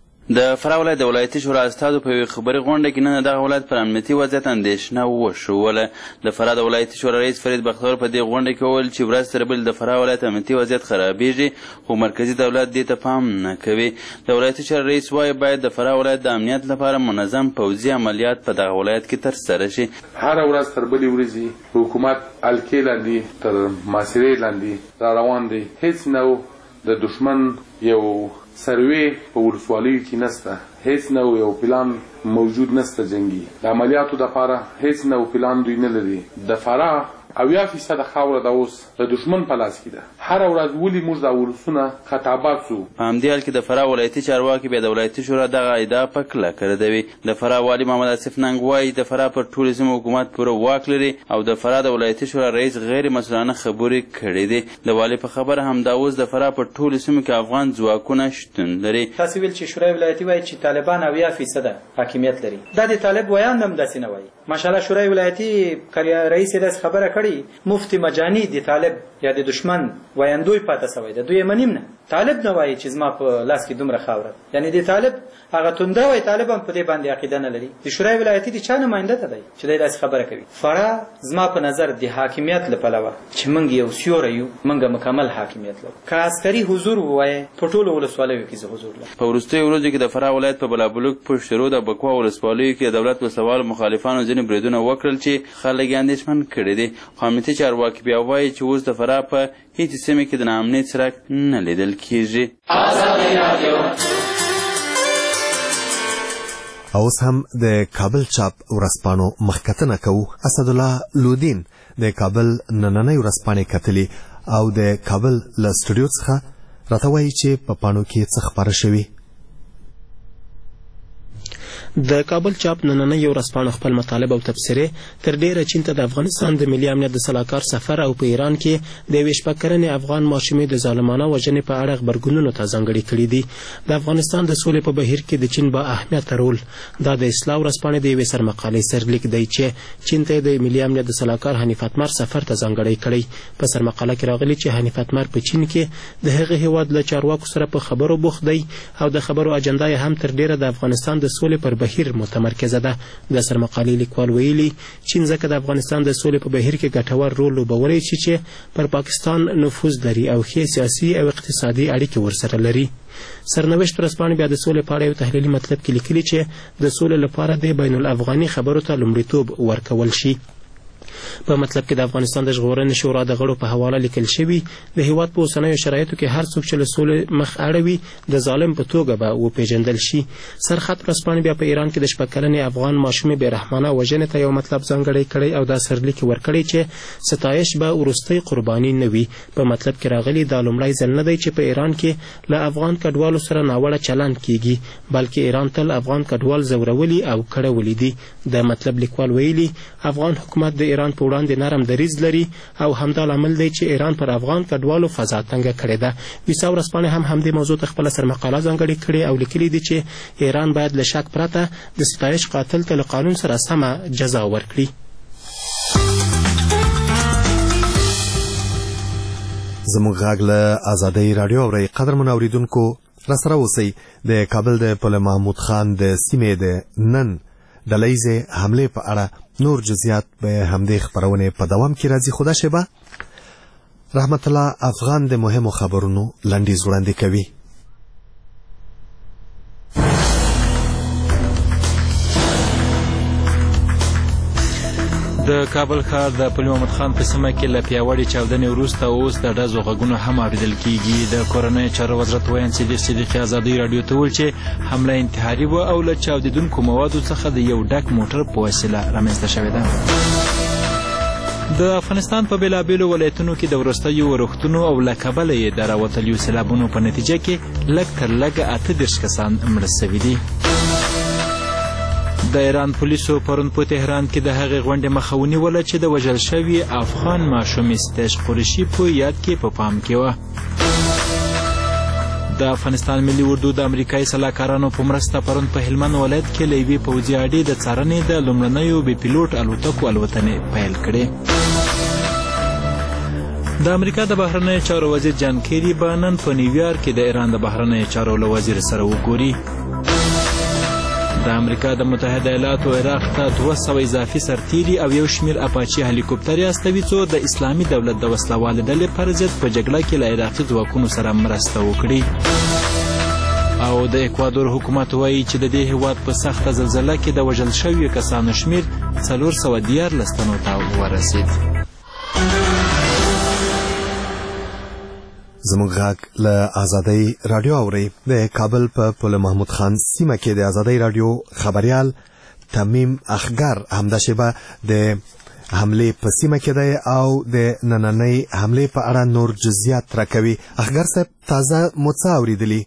د فراه ولایت د ولایتي شورا استازو په یوې خبري غونډه کې نن دغه ولایت پر امنیتي وضعیت اندېښنه وښووله. د فراه د ولایتي شورا رئیس فرید بختور په دې غونډه کې وویل چې ورځ تر بلې د فراه ولایت امنیتي وضعیت خرابېږي خو مرکزي دولت دې ته پام نه کوي. د ولایتي شورا رئیس وایي باید د فراه ولایت د امنیت لپاره منظم پوځي عملیات په دغه ولایت کې ترسره شي. هره ورځ تر بلې ورځې حکومت الکې لاندې تر محاصرې لاندې را روان دی. هیڅ نوع د دشمن یو سروې په ولسوالیو کې نسته، هیڅ نوع یو پلان موجود نسته جنگي. د عملیاتو دپاره هیڅ نوع پلان دوی نه لري. د فراه 80% خاوره د اوس د دشمن په لاس کې ده. هره ورځ ولې موږ دا ولسونه خطابات سو. په همدې حال کې د فراه ولایتي چارواکي بیا د ولایتي شورا دغه ادعا په کلکه ردوي. د فراه والي محمد آصف ننګ وایي د فراه پر ټولو سیمو حکومت پوره واک لري او د فراه د ولایتي شورا رئیس غیر مسؤلانه خبرې کړې دي. د والي په خبره همدا اوس د فراه پر ټولو سیمو کې افغان ځواکونه شتون لري. تاسو ویل چې شورای ولایتي وایي چې طالبان 80% حاکمیت لري. دا د طالب ویان هم داسې نه وایي. ماشاءالله شورای ولایتي رئیس یې داسې خبره کړې مفتی مجانی د طالب یا د دشمن وایندوی پاتې سوی ده. دوی منیم نه. طالب نه وایي چې زما په لاس کې دومره خاوره، یعنی د طالب هغه تونده وایي طالب هم په دې باندې عقیده نه لري. د شورای ولایتي د چا نماینده ته دی چې دی داسې خبره کوي. فراه زما په نظر د حاکمیت له پلوه چې موږ یو سیوری یو، موږ مکمل حاکمیت لرو. که عسکري حضور ووایي په ټولو ولسوالیو کې زه حضور لرم. په وروستیو ورځو کې د فراه ولایت په بلابلوک، پشت رود او بکوا ولسوالیو کې د دولت وسلوالو مخالفانو ځینې بریدونه وکړل چې خلک یې اندېښمن کړي دي. خو امنیتي چارواکي بیا وایي چې اوس د فراه په هیڅ سیمه کې د ناامنۍ څرک نه لیدل کېږي. اوس هم د کابل چاپ ورځپاڼو مخکتنه کوو. اسدالله لودین د کابل نننۍ ورځپاڼې کتلي او د کابل له سټوډیو څخه راته وایي چې په پاڼو کې څه خپاره شوي. د کابل چاپ نننۍ ورځپاڼه خپل مطالب او تبصرې تر ډیره چین ته د افغانستان د ملي امنیت د سلاکار سفر او په ایران کې د یوې شپږکلنې افغان ماشومې د ظالمانه وژنې په اړه غبرګونونو ته ځانګړي کړي دي. د افغانستان د سولې په بهیر کې د چین با اهمیته رول دا د اصلاح ورځپاڼې د یوې سرمقالې سرلیک دی چې چین ته د ملي امنیت د سلاکار حنیف اتمر سفر ته ځانګړی کړی. په سرمقاله کې راغلي چې حنیف اتمر په چین کې د هغې هیواد له چارواکو سره په خبرو بوخت دی او د خبرو اجنډا یې هم تر ډیره د افغانستان د سولې پر بهیر متمرکزه ده. د سرمقالې لیکوال ویلي چین ځکه د افغانستان د سولې په بهیر کې ګټور رول لوبولی شي چې پر پاکستان نفوذ لري او ښې سیاسي او اقتصادي اړیکې ورسره لري. سرنوشت ورځپاڼې بیا د سولې په اړه یو تحلیلي مطلب کې لیکلي چې د سولې لپاره د بین الافغاني خبرو ته لومړیتوب ورکول شي. په مطلب کې د افغانستان د ژغورنې شورا د غړو په حواله لیکل شوي د هیواد په اوسنیو شرایطو کې هر څوک چې له سولې مخ اړوي د ظالم په توګه به وپېژندل شي. سرخط ورځپاڼې بیا په ایران کې د شپږکلنې افغان ماشومې بېرحمانه وژنې ته یو مطلب ځانګړی کړی او دا سرلیک ورکړی چې ستایش به وروستۍ قرباني نه وي. په مطلب کې راغلي دا لومړی ځل نه دی چې په ایران کې له افغان کډوالو سره ناوړه چلند کیږي بلکې ایران تل افغان کډوال ځورولي او کړولي دي. د مطلب لیکوال ویلي افغان حکومت د ایران ایران په وړاندې نرم دریځ لري او همدا لامل دی چې ایران پر افغان کډوالو فضا تنګه کړې ده. ویسا ورځپاڼې هم همدې موضوع ته خپله سرمقاله ځانګړې کړې او لیکلي دي چې ایران باید له شک پرته د ستایش قاتل ته له قانون سره سمه جزا ورکړي. زموږ غږ له ازادۍ راډیو اورئ. قدرمن اوریدونکو راسره اوسئ. د کابل د پل محمود خان د سیمې د نن ډلهیزې حملې په اړه نور جزئیات به همدې خپرونې په دوام کې راځي. خدا شبه رحمت الله افغان د مهمو خبرونو لنډیز وړاندې کوي. د کابل ښار د پل محمود خان په سیمه کې له پیاوړې چاودنې وروسته اوس د ډزو غږونه هم اورېدل کېږي. د کورنیو چارو وزارت ویاند صدیق صدیقي ازادۍ راډیو ته وویل چې حمله انتحاري وه او له چاودېدونکو موادو څخه د یو ډک موټر په وسیله رامنځته شوې ده. د افغانستان په بېلابېلو ولایتونو کې د وروستیو اورښتونو او له کبله یې د راوتلیو سیلابونو په نتیجه کې لږ تر لږه 38 کسان مړه سوي دي. د ایران پولیسو پرون په تهران کې د هغې غونډې مخه ونیوله چې د وژل شوي افغان ماشومې ستیش قریشي په یاد کې په پام کې وه. د افغانستان ملي اردو د امریکایي سلاکارانو په مرسته پرون په هلمند ولایت کې له یوې پوځي اډې د څارنې د لومړنیو بې پیلوټ الوتکو الوتنې پیل کړې. د امریکا د بهرنیو چارو وزیر جان کیری به نن په نیویارک کې د ایران د بهرنیو چارو له وزیر سره وګوري. د امریکا د متحده ایالاتو عراق ته 200 اضافي سرتیري او یو شمېر اپاچي هلیکوپټرې استوي څو د اسلامي دولت د وسلوالې ډلې پر ضد په جګړه کې له عراقي ځواکونو سره مرسته وکړي. او د اکوادور حکومت وایي چې د دې هیواد په سخته زلزله کې د وژل شویو کسانو شمېر 414 تنو ته ورسید. زموږ غږ له ازادۍ راډیو اورئ. د کابل په پل محمود خان سیمه کې د ازادۍ راډیو خبریال تمیم اخګر همدا شیبه د حملې په سیمه کې دی او د نننۍ حملې په اړه نور جزئیات راکوي. اخګر صاحب تازه مو څه اورېدلي؟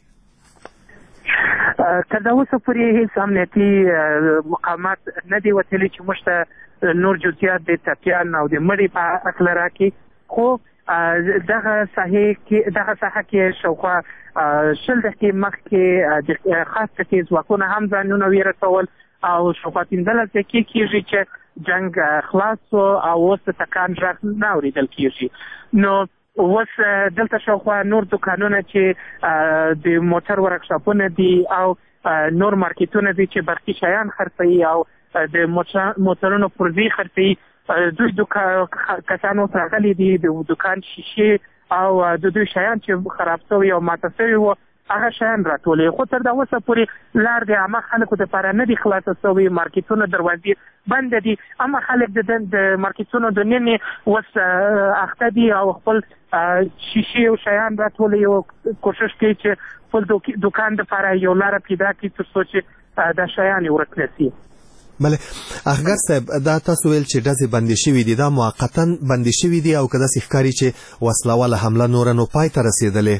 تر دا اوسه پورې هیڅ امنیتي مقامات نه دي وتلي چې موږ ته نور جزئیات د ټپیان او د مړي په هکله راکړي. خو دغه ساحه کې شاوخوا 20 دقیقې مخکې خاص ټکي ځواکونه هم ځانونه ویرسول او شاوخوا 15 دقیقې کېږي چې جنګ خلاص او اوس ټکان غږ نه اورېدل کېږي. نو اوس دلته شاوخوا نور دوکانونه چې د موټر ورکشاپونه دي او نور مارکیټونه دي چې برقي شیان خرڅوي او د موټرونو پرزې خرڅوي. دوی کسانو راغلي دي د دوکان شیشې او د دوی شیان چې خراب شوي او ماته شوي وو هغه شیان راټولوي. خو تر دا اوسه پورې لار د عامه خلکو دپاره نه دي خلاصه شوي. مارکیټونه دروازې بنده دي. عامه خلک د مارکیټونو د ننې اوس اخته دي او خپل شیشې او شیان راټولوي او کوشش کوي چې خپل دوکان دپاره یو لاره پیدا کړي تر څو چې دا شیان یې ورک نه سي. بله اخګر صاحب دا تاسو ویل چې ډزې بندې شوي دي، دا موقتا بندې شوي دي او که داسې ښکاري چې وسلواله حمله نوره نو پای ته رسېدلې؟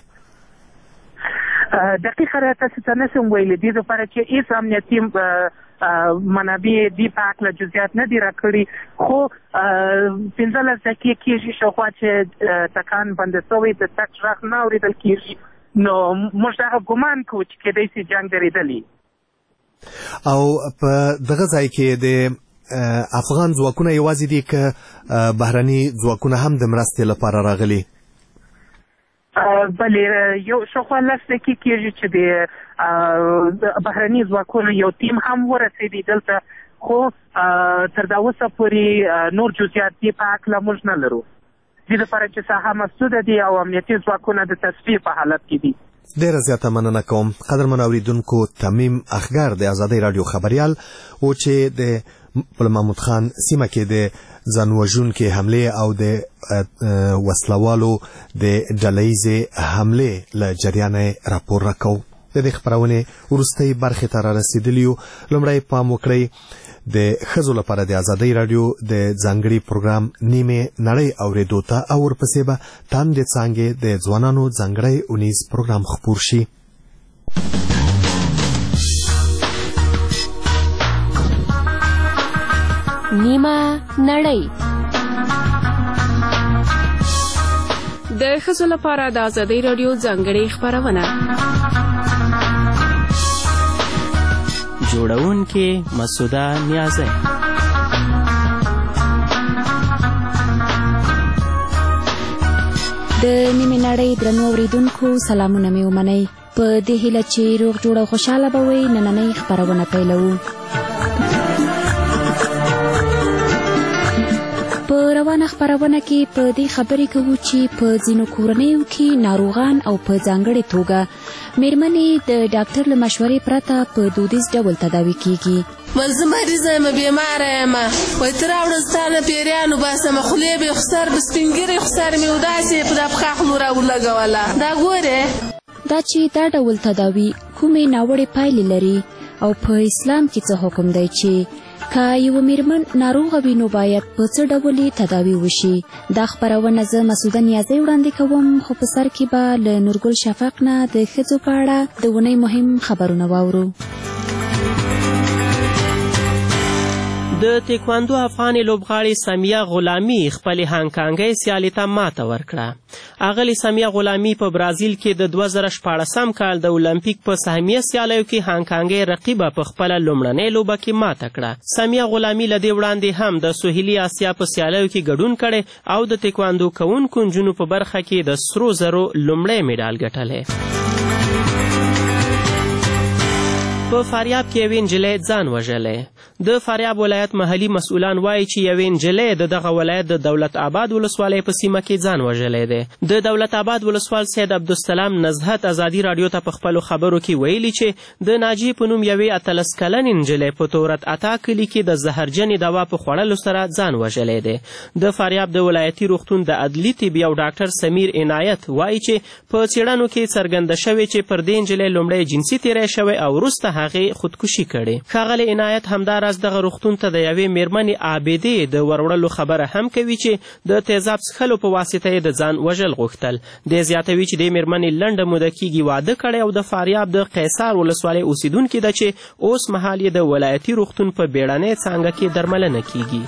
دقیقه تاسو ته نشم ویلی دې دپاره چې هېڅ امنیتي منابع دې په هکله جزئیات نه دي راکړي. خو 15 دقیقې کېږي شاوخوا چې ټکان بنده شوی د تک غږ نه اورېدل کېږي. نو موږ دغه ګمان کوو چې کیدای شي جنګ درېدلی. او په دغه ځای کې د افغان ځواکونه یوازې دي که بهرني ځواکونه هم د مرستې لپاره راغلي؟ بلې یو شاوخوا 10 دقیقې کېږي چې د بهرني ځواکونو یو ټیم هم ورسېدي دلته. خو تر دا اوسه پورې نور جزئیات دې په هکله موږ نه لرو. دې دپاره چې ساحه مسدوده دي او امنیتي ځواکونه د تصفیې په حالت کې دي. ډیره زیاته مننه کوم. قدرمن اوریدونکو تمیم اخګر د ازادۍ راډیو خبریال او چې د پل محمود خان سیمه کې د ځان وژونکې حملې او د وسلوالو د ډلهیزې حملې له جریانه راپور راکو. د دې خبرونې وروستۍ برخې ته رارسېدلي یو. لومړی پام وکړئ د ښځو لپاره د ازادۍ راډیو د ځانګړي پروګرام نیمې نړۍ اورېدو ته او ورپسې به تام د څانګې د ځوانانو ځانګړی اونیز پروګرام خپور شي. نیمه نړۍ د ښځو لپاره د ازادۍ راډیو ځانګړې خپرونه. جوړونکې مسعوده نیازی. د نیمې نړۍ درنو اورېدونکو سلامونه مې ومنئ. په دې هیله چې روغ جوړ او خوشحاله به وئ، نننۍ خپرونه پیلوو. په روانه خپرونه کې په دې خبرې کوو چې په ځینو کورنیو کې ناروغان او په ځانګړې توګه میرمنې د ډاکټر له مشورې پرته په دودیز ډول تداوي کیږي. زه مریضه یم، بیماره یم، وایي ته راوړه ستا نه پیریان وباسم، خولې به یې خسر به سپینګیرې خسر مې وداسې په دا پښه خوله راولګوله. دا ګورې دا چې دا ډول تداوي کومې ناوړې پایلې لري او په اسلام کې څه حکم دی چې که یوه میرمن ناروغه وي نو باید په څه ډول تداوي وشي. دا خپرونه زه مسعوده نیازی وړاندې کوم، خو په سر کې به له نورګل شفق نه د ښځو په اړه د اونۍ مهم خبرونه واورو. د تیکواندو افغانې لوبغاړې سمیه غلامي خپلې هانګکانګۍ سیالۍ ته ماته ورکړه. اغلې سمیه غلامي په برازیل کې د 2014 کال د اولمپیک په سهمیه سیالیو کې هانګکانګۍ رقیبه په خپله لومړنۍ لوبه کې ماته کړه. سمیه غلامي له دې وړاندې هم د سهیلي اسیا په سیالیو کې ګډون کړی او د تیکواندو کوونکو نجونو په برخه کې د سرو زرو لومړی میډال ګټلی. په فاریاب کې یوې نجلۍ ځان وژلی. د فاریاب ولایت محلي مسؤلان وایي چې یوې نجلۍ د دغه ولایت د دولت آباد ولسوالۍ په سیمه کې ځان وژلی دی. د دولت آباد ولسوال سید عبدالسلام نزهت ازادي راډیو ته په خپلو خبرو کې ویلي چې د ناجیې په نوم یوې 18 کلنې نجلۍ په تورت عطا کلي کې د زهرجنې دوا په خوړلو سره ځان وژلی دی. د فاریاب د ولایتي روغتون د عدلي طبي او ډاکټر سمیر عنایت وایي چې په څېړنو کې څرګنده شوې چې پر دې نجلۍ لومړی جنسي تیری شوی او وروسته هغې خودکشي کړې. ښاغلی عنایت همداراز دغه روغتون ته د یوې میرمنې عابدې د وروړلو خبره هم کوي چې د تیزاب څښلو په واسطه یې د ځان وژل غوښتل. دی زیاتوي چې دې میرمنې لنډه موده کېږي واده کړی او د فاریاب د قیصار ولسوالۍ اوسیدونکې ده چې اوس مهال یې د ولایتي روغتون په بیړنۍ څانګه کې درملنه کیږي.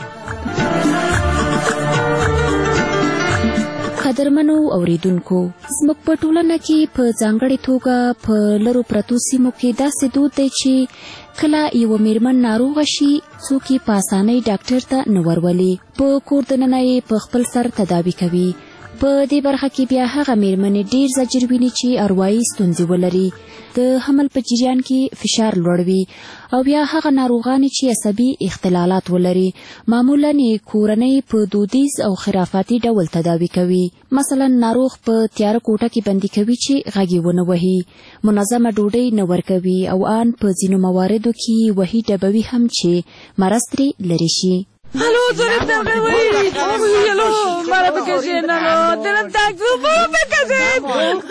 قدرمنو اوریدونکو، زموږ په ټولنه کې په ځانګړې توګه په لرو پرتو سیمو کې داسې دود دی چې کله یوه میرمن ناروغه شي څوک یې په اسانۍ ډاکټر ته نه ورولي، په کور دننه یې په خپل سر تداوي کوي. په دې برخه کې بیا هغه میرمنې ډیر زجر ویني چې اروایي ستونزې ولري، د حمل په جریان کې فشار لوړ وي، او بیا هغه ناروغانې چې عصبي اختلالات ولري معمولا یې کورنۍ په دودیز او خرافاتي ډول تداوي کوي. مثلا ناروغ په تیاره کوټه کې بندي کوي چې غږ یې ونه وهي، منظمه ډوډۍ نه ورکوي او ان په ځینو مواردو کې وهي ډبوي هم چې مرض ترې لرې شي. الو زورم دلقی وی الو مرا بکشین الو دلم تاکسو برو بکشین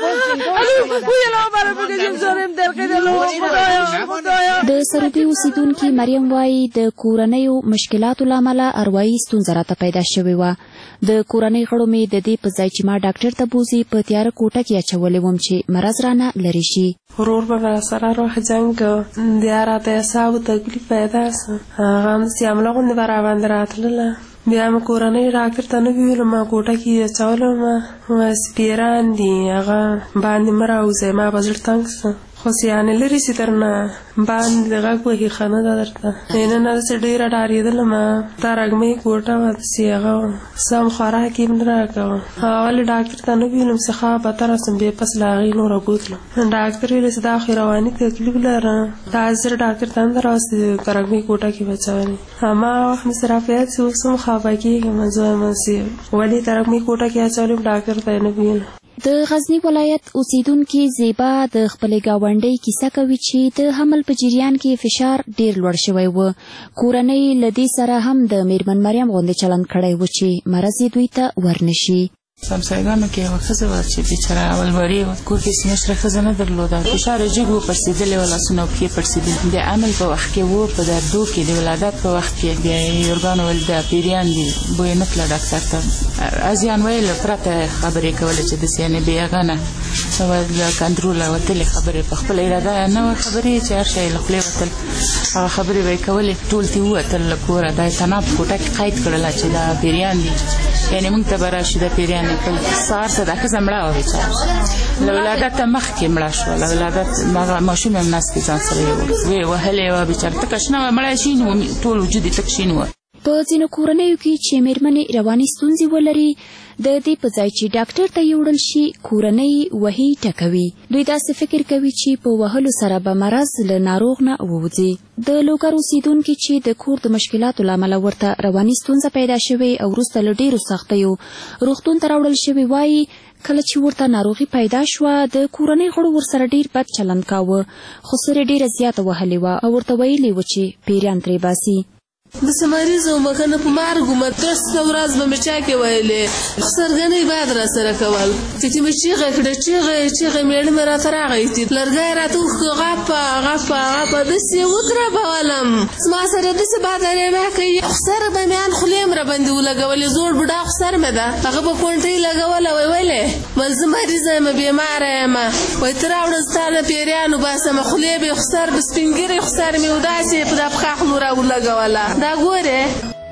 الو مرا بکشین زورم دلقی الو خدایا. د سرودي اوسیدونکي مریم وایي د کورنیو مشکلاتو له امله اروایي ستونزه راته پیدا شوې وه. د کورنۍ غړو مې د دې په ځای چې ما ډاکټر ته بوځي په تیاره کوټه کې اچولې وم چې مرض رانه لرې شي. ورور به راسره روح جنګ بیا راته اعصابو تکلیف پیدا سو، هغه همداسې حمله غوندې به راباندې راتلله. بیا مې کورنۍ ډاکټر ته نه ویلو، ما کوټه کې یې اچولم، سپیران دي هغه باندې مه راوځئ، ما به زړه تنګ سو. خو یعنې لرې سي درنه باندې غږ وهي ښه نه ده درته. نن داسې ډېره ډارېدلم، دا رګمۍ کوټه وه داسې هغه سم خوراک یې نه راکوه. ولې ډاکټر ته نه ویلم چې ښه بدتره سم بې پس له هغې نوره بوتلم. ډاکټر ویلې چې دا خو رواني تکلیف لره، دا زر ډاکټر ته نه راوستې په رګمۍ کوټه کې بچولې. همه وخت مې سره فیات چې اوس هم خفه کېږم، زه وایم چې ولې په رګمۍ کوټه کې اچولې، ډاکټر ته یې نه ویل. د غزنی ولایت اوسیدونکي زیبا د خپلې ګاونډۍ کیسه کوي چې د حمل په جریان کې فشار ډیر لوړ شوی و. کورنۍ له دې سره هم د میرمن مریم غوندې چلند کړی و چې مرض یې دوی ته ورنشي. همسایګانو کې یوه ښځه وه چې بېچاره اول وړې وه، کور کې مشره ښځه نه درلوده، فشار یې جګ و، پړسېدلې وه، لاسونه او پښې پړسېدلې. د حمل په وخت کې و، په دردو کې د ولادت په وخت کې بیا یې یورګانو ویل دا پیریان دي، بویې نه تله ډاکټر ته. ازیان ویل پرته خبرې کولې چې داسې یعنې بې هغه نه له کنټروله وتلې خبرې، په خپله اراده نه وه خبرې چې هر شی له خولې وتل، هغه خبرې به یې کولې، ټول ترې ووتل له کوره. دا یې تنها په کوټه کې قید کړله چې دا پیریان دي، یعنې موږ ته به راشي د پیریانې سهار څه ده ښځه مړه وه بیچاره له ولادته مخکې مړه شوه له ولادت هغه ماشوم هم نس کې ځان سره ویې وهلې وه بیچاره تکه شنه وه مړه شین و ټول وجود یې تک شین و. په ځینو کورنیو کې چې میرمنې رواني ستونزې ولري د دې په ځای چې ډاکټر ته یوړل شي کورنۍ وهي ټکوي. دوی داسې فکر کوي چې په وهلو سره به مرض له ناروغ نه ووځي. د لوګر اوسیدونکي چې د کور د مشکلاتو له امله ورته رواني ستونزه پیدا شوې او وروسته له ډېرو سختیو روغتون ته راوړل شوي وایي کله چې ورته ناروغي پیدا شوه د کورنۍ غړو ورسره ډېر بد چلند کاوه خو سر یې ډېره زیاته وهلې وه او ورته ویلې وه چې پیریان ترې باسي. داسې مریض وم که نه په مرګ وم 10 ورځ به مې چا کې ویلې سرګنۍ باید را سره کول چې مې چیغه کړه چیغه میړه مې راته راغی لرګی راته وښکه غپه داسې یې ودربولم زما سره داسې بادرېمه کوي خسر به مې ان خولې م راباندې ولګولې زوړ بوډا خسر مې ده هغه به کونټۍ لګوله ویلې ویل زه مریضه یم بیماره یم وایي ته راوړه ستا نه پیریان وباسم خولې به یې خسر به سپین ږیرې خسر مې وداسې په دا پښه خولو راولګوله دا ګوره.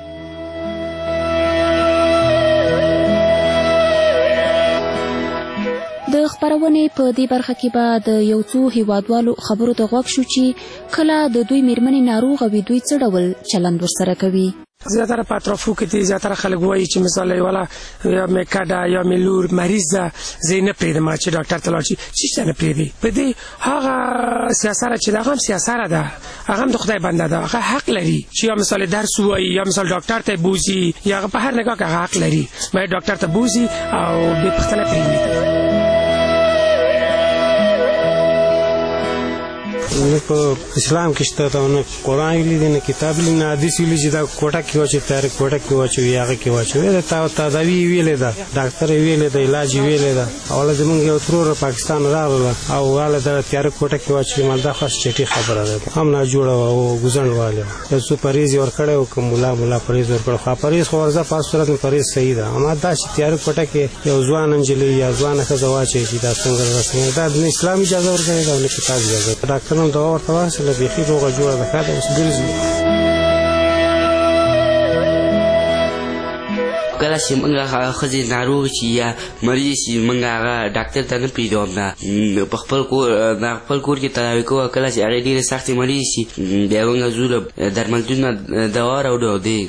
د خبرونې په دې برخه کې به د یو څو هیوادوالو خبرو ته غوږ شو چې کله د دوی میرمنې ناروغه وي دوی څه ډول چلند ورسره کوي. زیاتره په اطرافو کې دي زیاتره خلک وایي چې مثال یوله یا مې کډه یا مې لور مریض ده زه یې نه پرېږدم چې ډاکټر ته لاړ شي چېرته نه پرېږدي په دې هغه سیاسره چې ده هغه هم سیاسره ده هغه هم د خدای بنده ده هغه حق لري چې یا مثال درس ووایي یا مثال ډاکټر ته بوځي یا هغه په هر نګاه کې هغه حق لري باید ډاکټر ته بوځي او بې پوښتنه پرېږدي. نه په اسلام کې شته ته نه قرآن ویلي دی نه کتاب ویلي نه حدیث ویلي چې دا کوټه کې واچوي تیاره کوټه کې واچوي هغه کې واچوي دا تداوي یې ویلې ده ډاکټر یې ویلې ده علاج یې ویلې ده اوله زمونږ یو ترور پاکستان راغله او واله دا تیاره کوټه کې واچوي مال دا خاص چټي خبره ده هم نه جوړه او ګزند واله یو څو پریز ور کړو کوم مولا پریز ور کړو خو پریز خو ورځه پاس صورت پریز صحیح ده اما دا چې تیاره کوټه کې یو ځوان انجلي یا ځوان ښځه واچوي چې دا څنګه راځي دا د اسلام اجازه ورکړي دا نه کتاب اجازه ډاکټر دا ورته واسله بیخي روغه جوړه ده ښه ده اوس ګرځي. کله چې موږ هغه ښځې ناروغ شي یا مریض شي موږ هغه ډاکټر ته نه پرېږدو په خپل کور کې تداوي کوو کله چې هغې ډېرې سختې مریض شي بیا موږ ځو درملتون نه دوا راوړو دوی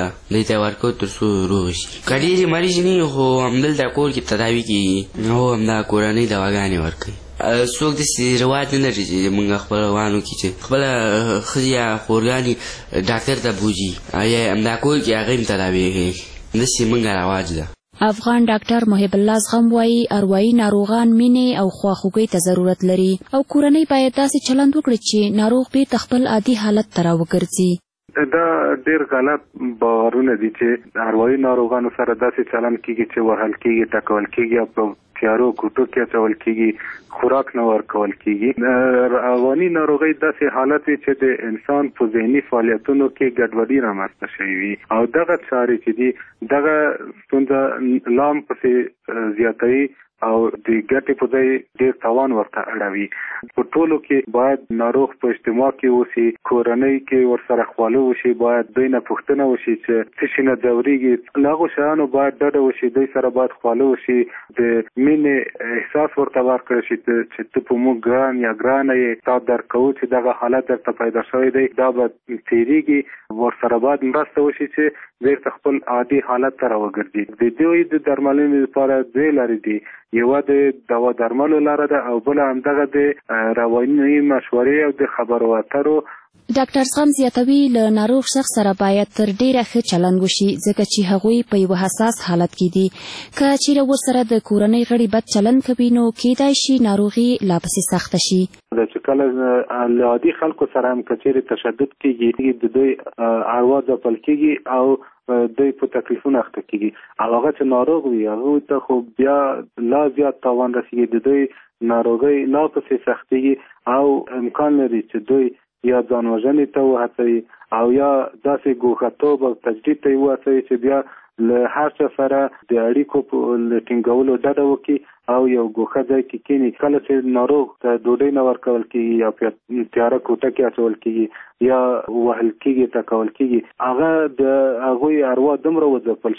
ته یې ورکوو تر څو روغ شي که ډېرې مریض نه وي خو همدلته کور کې تداوي کېږي هو همدا کورنۍ دواګانې ورکوي. څوک داسې رواج نه لري چې موږ خپلوانو کې چې خپله ښځې یا خورګانې ډاکټر ته بوځي یا همدا کور کې هغه هم تداوي کوي داسې موږ رواج ده. افغان ډاکټر محب الله زغم وایي اروايي ناروغان مینې او خواخوږۍ ته ضرورت لري او کورنۍ باید داسې چلند وکړي چې ناروغ بیرته خپل عادي حالت ته راوګرځي. دا ډېر غلط باورونه دي چې اروايي ناروغانو سره داسې چلند کېږي چې وهل کېږي ټکول کېږي او په تیارو کوټو کې اچول کېږي خوراک نه ورکول کېږي. رواني ناروغۍ داسې حالت وي چې د انسان په ذهني فعالیتونو کې ګډوډي رامنځته شوې وي او دغه چارې چې دي دغه ستونزه لام پسې زیاتوي او د ګټې په ځای ډېر تاوان ورته اړوي. په ټولو کې باید ناروغ په اجتماع کې اوسي کورنۍ کې ورسره خواله وشي باید دوی نه پوښتنه وشي چې څه شي نه ځورېږي له هغو شیانو باید ډډه وشي دوی سره باید خواله وشي د مینې احساس ورته ورکړی شي چې ته په موږ ګران یا ګرانه یې تا درک کوو چې دغه حالت درته پیدا شوی دی دا به تېرېږي ورسره باید مرسته وشي چې بېرته خپل عادي حالت ته راوګرځي. د دوی د درملنې لپاره دوی لارې دي یوه د دوا درملو لاره ده او بله همدغه د رواني مشورې او د خبرو اترو. ډاکټر زغم زیاتوي له ناروغ شخص سره باید تر ډیره ښه چلند وشي ځکه چې هغوی په یو حساس حالت کې دي که چیرې ورسره د کورنۍ غړي بد چلند کوي نو کیدای شي ناروغي لا پسې سخته شي. چې کله له عادي خلکو سره هم که چیرې تشدد کېږي د دوی اروا ځپل کېږي او دوی په تکلیفونو اخته کېږي او هغه چې ناروغ وي هغوی ته خو بیا لا زیات تاوان رسېږي د دوی ناروغۍ لا پسې سختېږي او امکان لري چې دوی یا ځان وژنې ته وهڅوي او یا داسې ګوښهتوب او تجدید ته یې وهڅوي چې بیا له هر چا سره د اړیکو په ټینګولو ډډه وکړي او یو ګوښه ځای کې کښېني. کله چې ناروغ ته ډوډۍ نه ورکول کېږي یا په تیاره کوټه کې اچول کېږي یا وهل کېږي ټکول کېږي هغه د هغوی اروا دومره وځپل شي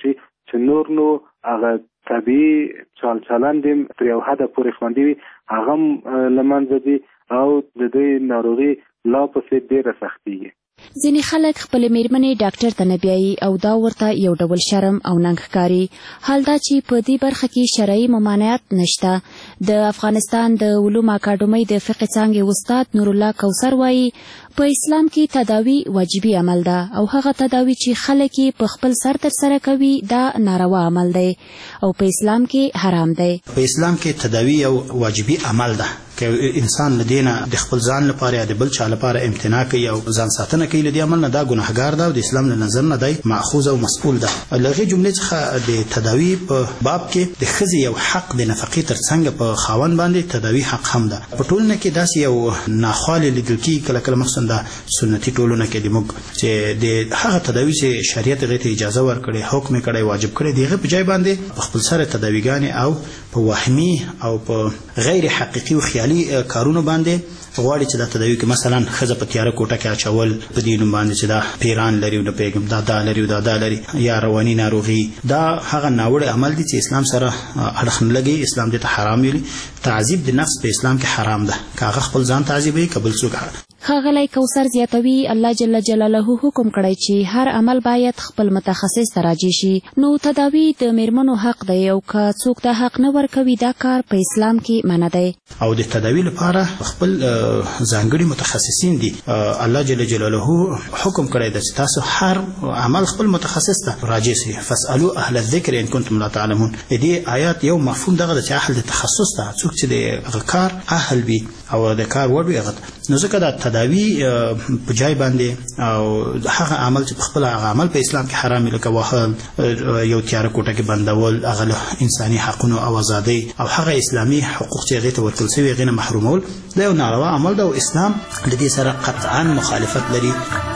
چې نور نو هغه طبیعي چال چلند تر یو حده پورې خوندي وي هغه هم له منځه ځي او د دې ناروغي لا پسې ډېره سختېږي. ځینې خلک خپلې میرمنې ډاکټر ته نه بیایي او دا ورته یو ډول شرم او ننګ ښکاري. حال دا چې په دې برخه کې شرعي ممانعت نشته. د افغانستان د علومو اکاډمۍ د فقه څانګې استاد نور الله کوثر وایي په اسلام کې تداوی واجبي عمل ده او هغه تداوی چې خلک په خپل سر ترسره کوي دا ناروا عمل دی او په اسلام کې حرام دی. په اسلام کې تداوی یو واجبي عمل ده که انسان لدينا د خپل ځان لپاره یا د بل چا لپاره امتناع کوي او ځان ساتنه کوي لدی عمل نه دا ګناهګار ده او د اسلام له نظر نه دی ماخوذ او مسئول ده. لغه جملې څخه د تداوی په باب کې د ښځې یو حق د نفقې ترڅنګ په خاوند باندې تداوی حق هم ده. په ټولنه کې داسې یو ناخواله لیدل کېږي کله کله مخصوصا د سنتي ټولنه کې د موږ چې د هغه تداوی چې شریعت غوښتي اجازه ورکړي حکم کړي واجب کړي دیغه په ځای باندې په خپل سره تداویګانې او په وهمي او په غیر حقيقي او خیالي کارونه باندې غواړي چې دا تداوی کې مثلا ښځه په تیاره کوټه کې اچول په دې نوم باندې چې دا پیران لري او نه پیغام دا لري او دا لري یا رواني ناروغي دا هغه ناوړه عمل دي چې اسلام سره اړخ نه لګي. اسلام دې ته حرام ویلي. تعذيب د نفس په اسلام کې حرام ده. کاغه خپل ځان تعذيبوي قبل څوک. ښاغلی کوثر زیاتوي الله جل جلاله حکم کړی چې هر عمل باید خپل متخصص ته راجع شي. نو تداوی د میرمنو حق دی او که څوک دا حق نه ورکوي دا کار په اسلام کې منع دی. او د تداوی لپاره خپل ځانګړي متخصصین دي. الله جل جلاله حکم کړی دی چې تاسو هر عمل خپل متخصص ته راجع شئ. فاسألوا اهل الذکر ان کنتم لا تعلمون. دې آیات یو مفهوم دغه چې اهل د تخصص ته څوک چې د کار اهل وي او د کار وړ وي هغه نو ځکه دا تداوی په ځای باندې او هغه عمل چې خپل هغه عمل په اسلام کې حرام لکه وهل یو تیاره کوټه کې بندول هغه انساني حقوقو او ازادي او هغه اسلامي حقوق چې هغه ته ورکړل شوی غیر محرومول دا یو ناروا عمل ده او اسلام د دې سره قطعا مخالفت لري.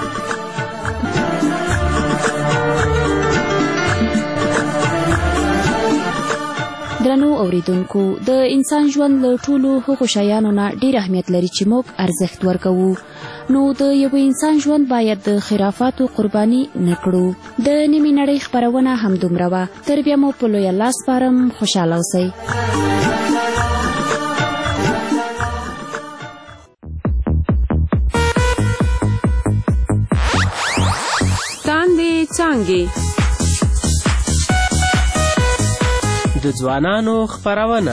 درنو اوریدونکو د انسان ژوند له ټولو هغو شیانو نه ډېر اهمیت لري چې موږ ارزښت ورکوو. نو د یو انسان ژوند باید د خرافاتو قرباني نه کړو. د نیمې نړۍ خپرونه همدومره وه. تر بیا مو په لوی الله سپارم. خوشحاله اوسئ. تاندې څانګې د ځوانانو خپرونه.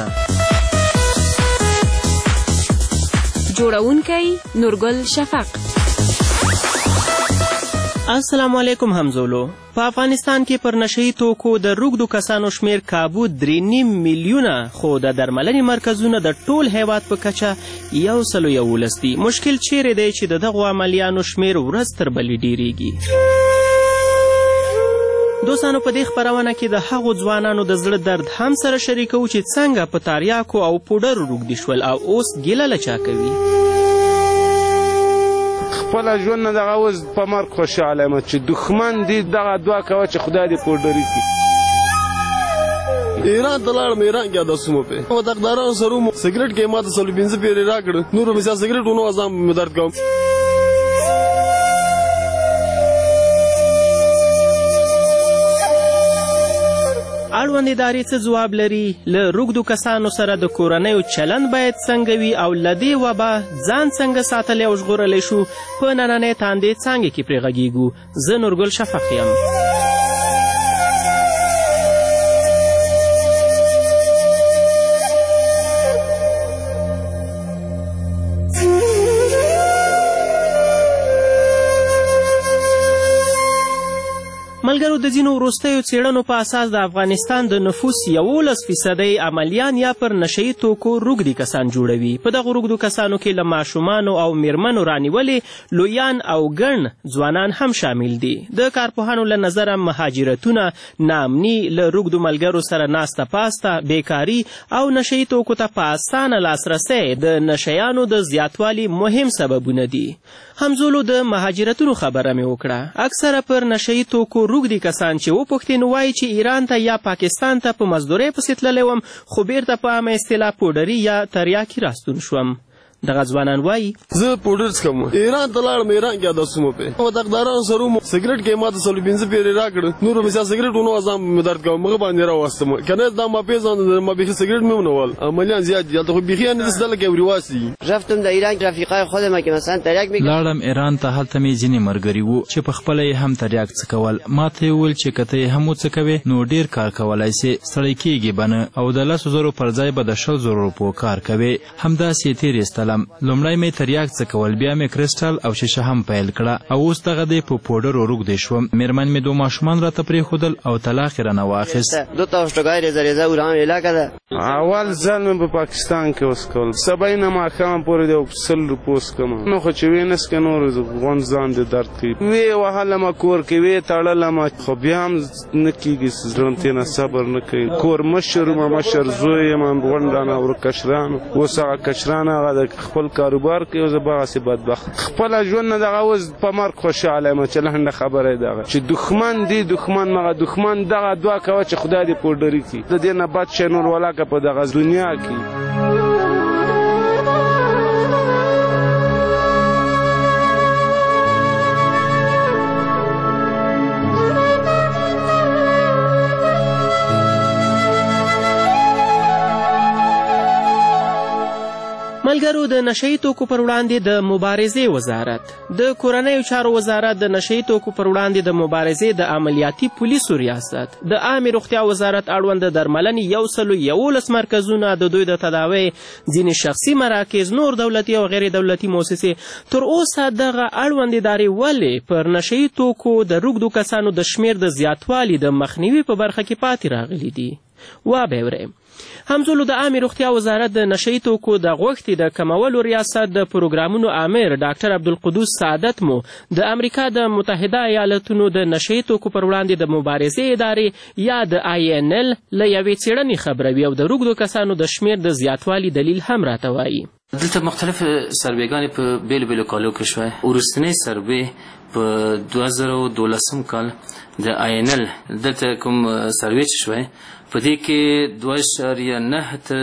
جوړونکی نورګل شفق. السلام علیکم همزولو. په افغانستان کې پر نشهیي توکو د روږدو کسانو شمیر کابو 3.5 میلیونه خو د درملنې مرکزونه د ټول هیواد په کچه 111 دي. مشکل چیرې دی چې د دغو عملیانو شمیر ورځ تر بلې ډیریږي. دوستانو په دې خپرونه کې د هغو ځوانانو د زړه درد هم سره شریکو چې څنګه په تاریاکو او پوډرو روږدي شول او اوس ګیله له چا کوي. خپله ژوند نه دغه اوس په مرګ خوشحاله یم چې دښمن دي دغه دعا کوه چې خدای دې پوډري کړي. ایران ته لاړم. ایران کې اودسمو په مدقدارانو سره وم. سګرټ کې ما ته 15 پیرې راکړه. نور مې سګرټ ونه ازام مې درد کوم. اړوند ادارې څه ځواب لري؟ له روږدو کسانو سره د کورنیو چلند باید څنګه وي او له دې وبا ځان څنګه ساتلی او ژغورلی شو؟ په نننۍ تاندې څانګې کې پرې غږیږو. زه نورګل شفق یم. ملګرو د ځینو وروستیو څېړنو په اساس د افغانستان د نفوس 11% عملیان یا پر نشهیي توکو روږدي کسان جوړوي. په دغو روږدو کسانو کې له ماشومانو او میرمنو رانیولې لویان او ګڼ ځوانان هم شامل دي. د کارپوهانو له نظره مهاجرتونه، ناامني، له روږدو ملګرو سره ناسته پاسته، بیکاري او نشهیي توکو ته په اسانه لاسرسی د نشیانو د زیاتوالي مهم سببونه دي. همزولو د مهاجرتونو خبره مې وکړه. اکثره پر نشهیي توکو روږدي کسان چې وپوښتې نو وایي چې ایران ته یا پاکستان ته په مزدورۍ پسې تللی وم خو بیرته په عامه اصطلاح پوډري یا تریاکي راستون شوم. دغه ځوانان وایي زه پوډر څکم ایران ته لاړم ایران کې اداسمو په دغدارانو سره مو سګریټ کې ماته 15 پیری راکړ نور مې سګریټ ونو ازم مې درد کوم مغه باندې راوستم کنه دا ما پیژاند ما به سګریټ مې ونول عملیان زیات دي ته بيخي نه دسل کې ورواسی رفتم د ایران رفیقای خودم که مثلا تریاک می لاړم ایران ته هلته مې ځینې مرګري وو چې په خپل هم تریاک څکول ماته ویل چې کته هم څکوي نو ډیر کار کولای سي سړی کېږي بنه او د 100,000 پر ځای به د 100,000 په کار کوي همدا سي تیر استلم لومړی مې تریاک څکول بیا مې کریسټل او شیشه هم پیل کړه او اوس دغه د په پودر ورګ دي شوم میرمن مې دوه ماشومان راته پرې خودل او طلاق رانه واخیست دو تا اشتګای رزریزه وران علاقه ده اول ځل مې په پاکستان کې وسکول سبا ما خام پورې د 100 روپوس کوم نو خو چې وینس کې نور غون ځان د درد کوي وی وهله ما کور کې وی تړل ما خو بیا هم نکیږي ځرونته نه صبر نه کوي کور مشر زوی ما غونډانه ور کشران وسه کشران هغه د خپل کاروبار کې او زبا سي بدبخت خپل ژوند دغه اوس په مرګ خوشاله ما چې له خبره ده چې دښمن دی دښمن مغه دښمن دغه دعا کوي چې خدای دې پوډری کی د دې نه بد شنور ولاکه په دغه دنیا کې ملګرو د نشئی توکو پر وړاندې د مبارزې وزارت د کورنیو چارو وزارت د نشئی توکو پر وړاندې د مبارزې د عملیاتي پولیسو ریاست د عامې روغتیا وزارت اړوند د درملنې 111 مرکزونه د دوی د تداوی ځینې شخصي مراکز نور دولتي او غیر دولتي مؤسسې تر اوسه دغه اړوند ادارې ولې پر نشئی توکو د روږدو کسانو د شمیر د زیاتوالي د مخنیوي په برخه کې پاتې راغلي دي وابه همزولو د عامې روغتیا وزارت د نشئی توکو د غوښتې د کمولو ریاست د پروګرامونو امیر ډاکټر عبدالقدوس سعادت مو د امریکا د متحده ایالتونو د نشئی توکو پر وړاندې د مبارزې ادارې یا د INL له یوې څېړنې خبروي او د روږدو کسانو د شمیر د زیاتوالي دلیل هم راته وایي دلته مختلف سرویګانې په بیلو بیلو کالو کې شوی وروستنی سروی په 2012 کال د INL دلته کوم سروی چې شوی په دې کې 2.9 تر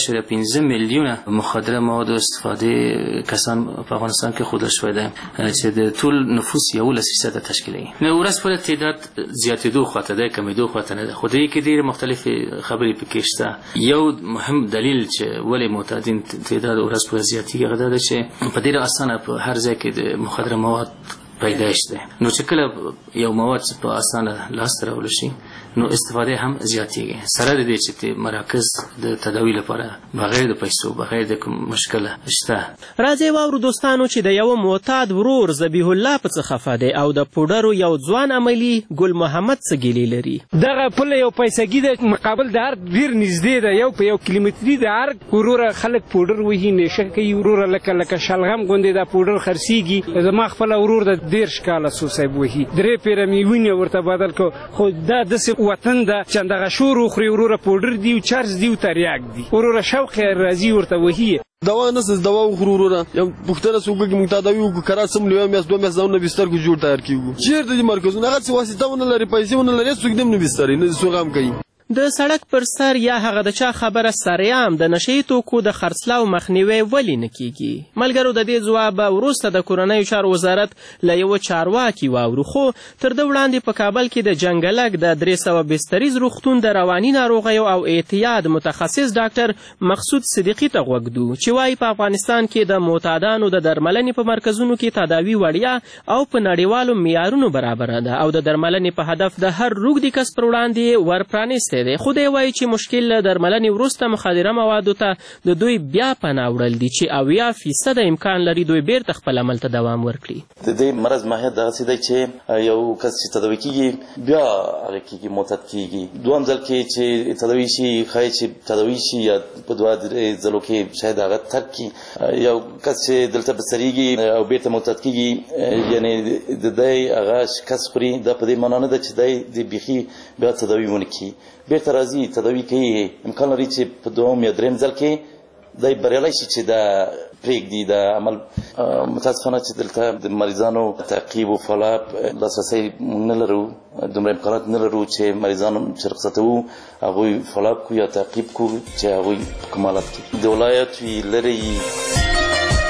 3.5 میلیونه مخدره مواد استفاده کسان په افغانستان کې ښودل شوی دی چې د ټول نفوس 11% تشکیلوي نو ورځ په تعداد زیاتېدو خواته دی کمېدو خواته نه ده خو دې کې ډېرې مختلفې خبرې پکې شته یو مهم دلیل چې ولې معتادین تعداد ورځ په زیاتېږي هغه دا ده چې په ډېره اسانه په هر ځای کې د مخدره مواد پیدایش ده نو چې کله یو مواد په اسانه لاس ته راوړل شي نو استفاده هم زیاتېږي سره د دې چې مراکز د تداوی لپاره بغیر د پیسو بغیر د کوم مشکل شته راځئ واورو دوستانو چې د یو معتاد ورور ذبیح الله په څه خفه دی او د پوډرو یو ځوان عملي ګل محمد څه ګیلې لري دغه پله یو پیسګي د مقابل د ارګ ډیر نږدې ده یو په یو کیلومتري د ارګ وروره خلک پوډر وهي نشه کوي وروره لکه شلغم غوندې د پوډر خرڅېږي زما خپل ورور د 10 کاله سو صاحب وهي درې پیره مې وینې ورته بدل کو خو دا داسې وطن ده چې دغه شور وخوري وروره پوډر دی او چارج دی او تریاک دی وروره شوق راځي ورته وهي دوا نسس دوا وخورو وروره یو پښتنه څوک کې متداوي وکړه کرا سم لیو میاس دوه میاس ځونه بستر کو جوړ تیار کیږي چیرته دي مرکزونه هغه څه واسطه ونه لري پیسې ونه لري څوک دم نه بستر نه سوغام کوي د سړک پر سر یا هغه د چا خبره سریام د نشئی توکو د خرڅلاو مخنیوی ولې نه کیږي ملګرو د دې ځواب وروسته د کورنیو چارو وزارت له یوه چارواکي واورو خو تر ده وړاندې په کابل کې د جنګلک د 300 بستریز روغتون د رواني ناروغیو او اعتیاد متخصص ډاکټر مقصود صدیقي ته غوږ دو چې وایي په افغانستان کې د معتادانو د درملنې په مرکزونو کې تداوي وړیا او په نړیوالو معیارونو برابره ده او د درملنې په هدف د هر روږدي کس پر وړاندې ورپرانیستی دی خو دی وایي چې مشکل له درملنې وروسته مخدره موادو ته د دوی بیا پناه وړل دي چې 80% امکان لري دوی بیرته خپل عمل ته دوام ورکړي د دې مرض ماهیت دغسې دی چې یو کس چې تداوي کېږي بیا هغه کېږي معتاد کېږي دوهم ځل کې چې تداوي شي ښایي چې تداوي شي یا په 2-3 ځلو کې شاید هغه ترک کړي یو کس چې دلته بستریږي او بیرته معتاد کېږي یعنې د دی هغه شکست خوري دا په دې معنا نه ده چې دی بیخي بیا تداوي ونه کړي بیرته راځي تداوي کوي امکان لري چې په 2 یا 3 ځل کې دی بریالی شي چې دا پرېږدي دا عمل متاسفانه چې دلته د مریضانو تعقیب او فالوآپ لاسرسی نه لرو دومره امکانات نه لرو چې مریضانو چې رخصتوو هغوی فالوآپ کړو یا تعقیب کړو چې هغوی په کوم حالت کې د ولایت وي لرې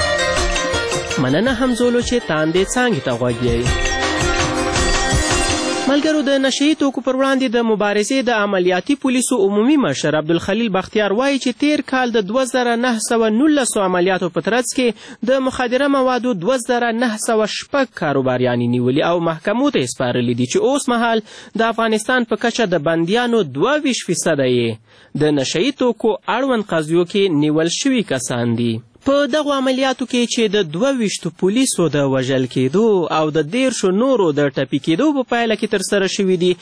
مننه همزولو چې تاندې څانګې ته غوږ یئ. ملګرو، د نشهیي توکو پر وړاندې د مبارزې د عملیاتي پولیسو عمومي مشر عبدالخلیل بختیار وایي چې تیر کال د 2919 عملیاتو په ترڅ کې د مخدره موادو 2906 کاروباریانې نیولي او محکمو ته یې سپارلي دي چې اوس مهال د افغانستان په کچه د بندیانو 22% یې د نشهیي توکو اړوند قضیو کې نیول شوي کسان دي. په دغو عملیاتو کې چې د 22 پولیسو د وژل کېدو او د 13 نورو د ټپي کېدو په پایله کې ترسره شوي دي،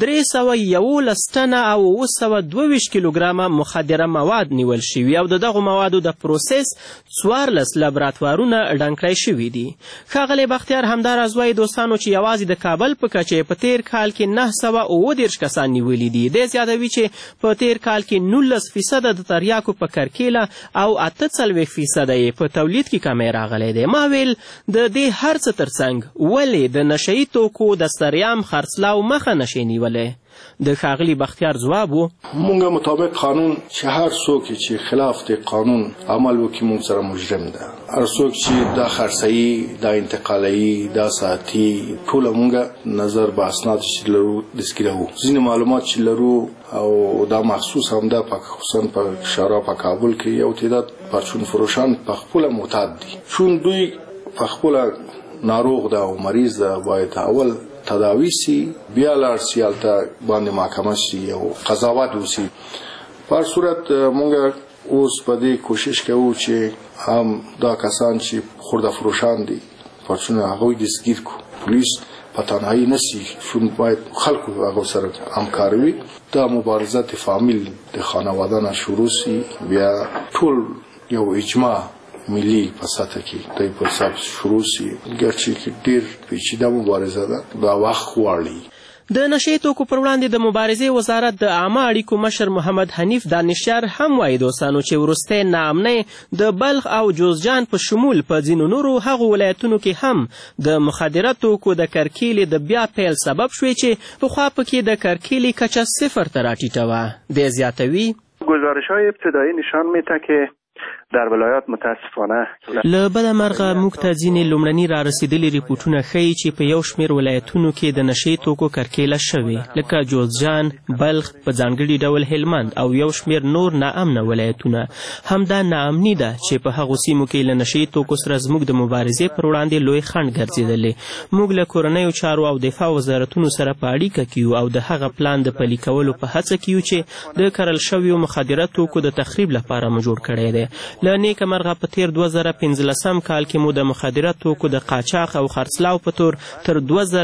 311 ټنه او 922 کیلوګرامه مخدره مواد نیول شوي او د دغو موادو د پروسس 14 لابراتوارونه ډنګ کړای شوي دي. ښاغلی بختیار همداراز وایي دوستانو چې یوازې د کابل په کچه په تیر کال کې 930 کسان نیولي دي. دی زیاتوي چې په تیر کال کې 19% د تریاکو په کرکیله او 48% په تولید کې کمی راغلی دی. ما ویل د دې هر څه ترڅنګ ولې د نشهیي توکو د سریام خرڅلاو مخه نشي نیولی؟ د ښاغلي بختیار ځواب و: مونږ مطابق قانون چې هر څوک چې خلاف د قانون عمل وکړي مونږ سره مجرم ده. هر څوک چې دا خرڅوي، دا انتقالوي، دا ساتي، ټوله مونږ نظر به اسناد چې لرو دسکیرو. ځینې معلومات چې لرو او دا مخصوص هم ده خصوصا په شراب په کابل کې یو تعداد پرچون فروشان په خپل معتاد دي. چون دوی په خپل ناروغ ده او مریض ده، باید اول تداوی سی، بیا لاړ سی هلته باندې محکمه سی او قضاوت وسی. په هر صورت مونږ اوس په دې کوشش کوو چې هم دا کسان چې خورده فروشان دي پرچونه هغوی دستګیر کو. پولیس په تنهایی نسی، چون باید خلکو هغو سره همکاري وي. دا مبارزه د فامیل د خانواده نه شروع سی، بیا ټول یو اجماع ملي په سطح کې د په حساب شروع سی. ګرچې ډېر پیچیده مبارزه ده، دا وخت غواړي. د نشهیي توکو پر وړاندې د مبارزې وزارت د عامه اړیکو مشر محمد حنیف دانشیار هم وایي دوستانو چې وروستی ناامنۍ د بلخ او جوزجان په شمول په ځینو نورو هغو ولایتونو کې هم د مخدره توکو د کرکیلې د بیا پیل سبب شوی چې پخوا پکې د کرکیلې کچه 0 ته راټیټه وه. دی زیاتوي: گزارش‌های ابتدایی نشان میده که در ولایات متاسفانه له بده مرغه موږ ته ځینې لومړني رارسېدلي ریپورټونه ښیي چې په یو شمېر ولایتونو کې د نشهیي توکو کرکیله شوې، لکه جوزجان، بلخ، په ځانګړي ډول هلمند او یو شمېر نور ناامنه ولایتونه. همدا ناامني ده چې په هغو سیمو کې له نشهیي توکو سره زموږ د مبارزې پر وړاندې لوی خنډ ګرځېدلی. موږ له کورنیو چارو او دفاع وزارتونو سره په اړیکه کې یو او د هغه پلان د پلي کولو په هڅه کې یو چې د کرل شویو مخدره توکو د تخریب لپاره مو جوړ کړی دی. له نیکه مرغه په تیر 2015 کال کې مو د مخدره توکو د قاچاق او خرڅلاو په تور تر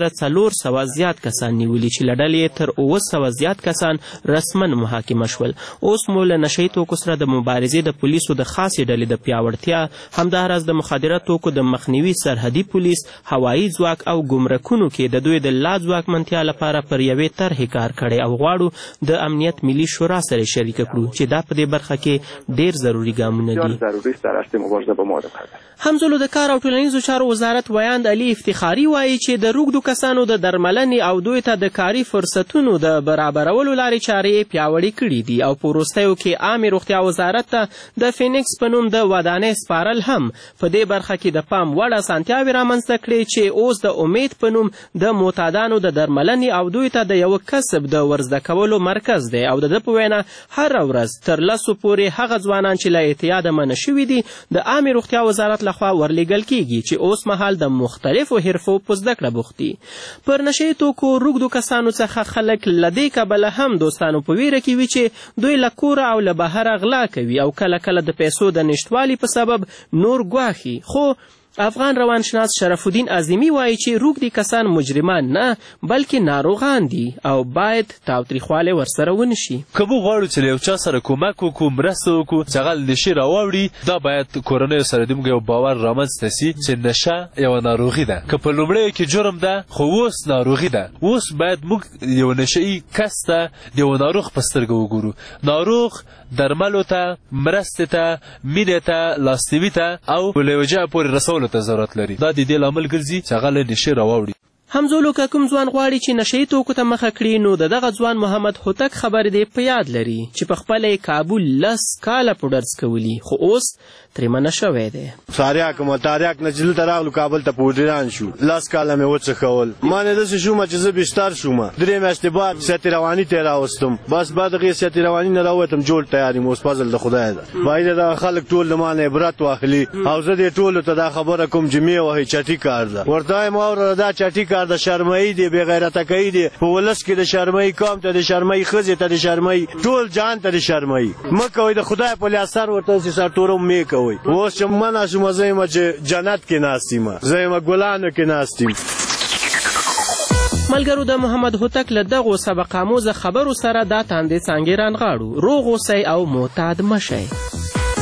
2400 زیات کسان نیولي چې له ډلې تر 900 زیات کسان رسما محاکمه شول. اوس مو له نشهیي توکو سره د مبارزې د پولیسو د خاصې ډلې د پیاوړتیا، همداراز د مخدره توکو د مخنیوي سرحدي پولیس، هوایي ځواک او ګمرکونو کې د دوی د لا ځواکمنتیا لپاره پر یوې طرحې کار کړی او غواړو د امنیت ملي شورا سره شریکه کړو چې دا په دې برخه کې ډېر ضروري ګامونه دي. در اصل مبارزه با ماده پرداخت. همزولو د کار او ټولنیزو چارو وزارت ویاند علي افتخاري وایي چې د روږدو کسانو د درملنې او دوی ته د کاري فرصتونو د برابرولو لارې چارې پیاوړې کړي دي او په وروستیو کې عامې روغتیا وزارت ته د فینکس په نوم د ودانۍ سپارل هم په دې برخه کې د پام وړ اسانتیاوې رامنځته کړې چې اوس د امید په نوم د معتادانو د درملنې او دوی ته د یوه کسب د ورزده کولو مرکز دی او د ده په وینا هره ورځ تر 10 پورې هغه ځوانان چې له اعتیاده منع شوي دي د عامې روغتیا وزارت لخوا ورلیږل کیږي چې اوس مهال د مختلفو حرفو په زده کړه بوخت دي. پر نشهیي توکو روږدو کسانو څخه خلک له دې کبله هم دوستانو په ویره کې وي چې دوی له کوره او له بهره غلا کوي او کله کله د پیسو د نشتوالي په سبب نور ګواښي. خو افغان روانشناس شرف الدین عظیمی وایي چې روږدي کسان مجرمان نه بلکې ناروغان دي او باید تاوتریخوالی ورسره ونشي. که موږ غواړو چې له یو چا سره کومک وکړو، مرسته وکړو چې هغه نشې راواوړي، دا باید کورنیو سره د موږ یو باور رامنځته سي چې نشه یوه ناروغي ده. که په لومړیو کې جرم ده خو اوس ناروغي ده. اوس باید موږ یو نشهیي کس ته د یو ناروغ په سترګه وګورو. ناروغ درملو ته، مرستې ته، مینې ته، لاسنیوي ته او له یوه جایه پورې رسولو ته ضرورت لري. دا د دې لامل ګرځي چې هغه له نشې راواوړي. همزولو که کوم ځوان غواړي چې نشهیي توکو ته مخه کړي نو د دغه ځوان محمد هوتک خبرې دې په یاد لري چې په خپله یې کابل 10 کاله پوډرز کولي خو اوس ترې منع شوی دی. ساریاک متاریاک نه چې دلته راغلو کابل ته پوډران شو 10 کاله مې وڅښول. ما نه داسې شومه چې زه بستر شومه 3 میاشتې بعد صحت رواني ته یې راوستم. بس بعد هغې صحت رواني نه راووتم جوړ تیار یم. اوس فضل د خدای ده. باید دغه خلک ټول له ما نه عبرت واخلي او زه دې ټولو ته دا خبره کوم چې مې وهئ چټي کار ده. ورته وایم اوره دا چټي کار د شرمایي دی بې غیرته کوي دی. په ولس کې د شرمایي قوم ته د شرمایي ښځې ته د شرمایي ټول جهان ته د شرمایي مه کوئ. د خدای په لیاد سر ورته داسې سرتورم مې کوئ. اوس چې منع شومه زه یم چې جنت کې ناست یم. زه یم ګلانو کې ناست یم. ملګرو د محمد هوتک له دغو سبق آموزه خبرو سره دا تاندې څانګې رانغاړو. روغ اوسئ او معتاد مه شئ.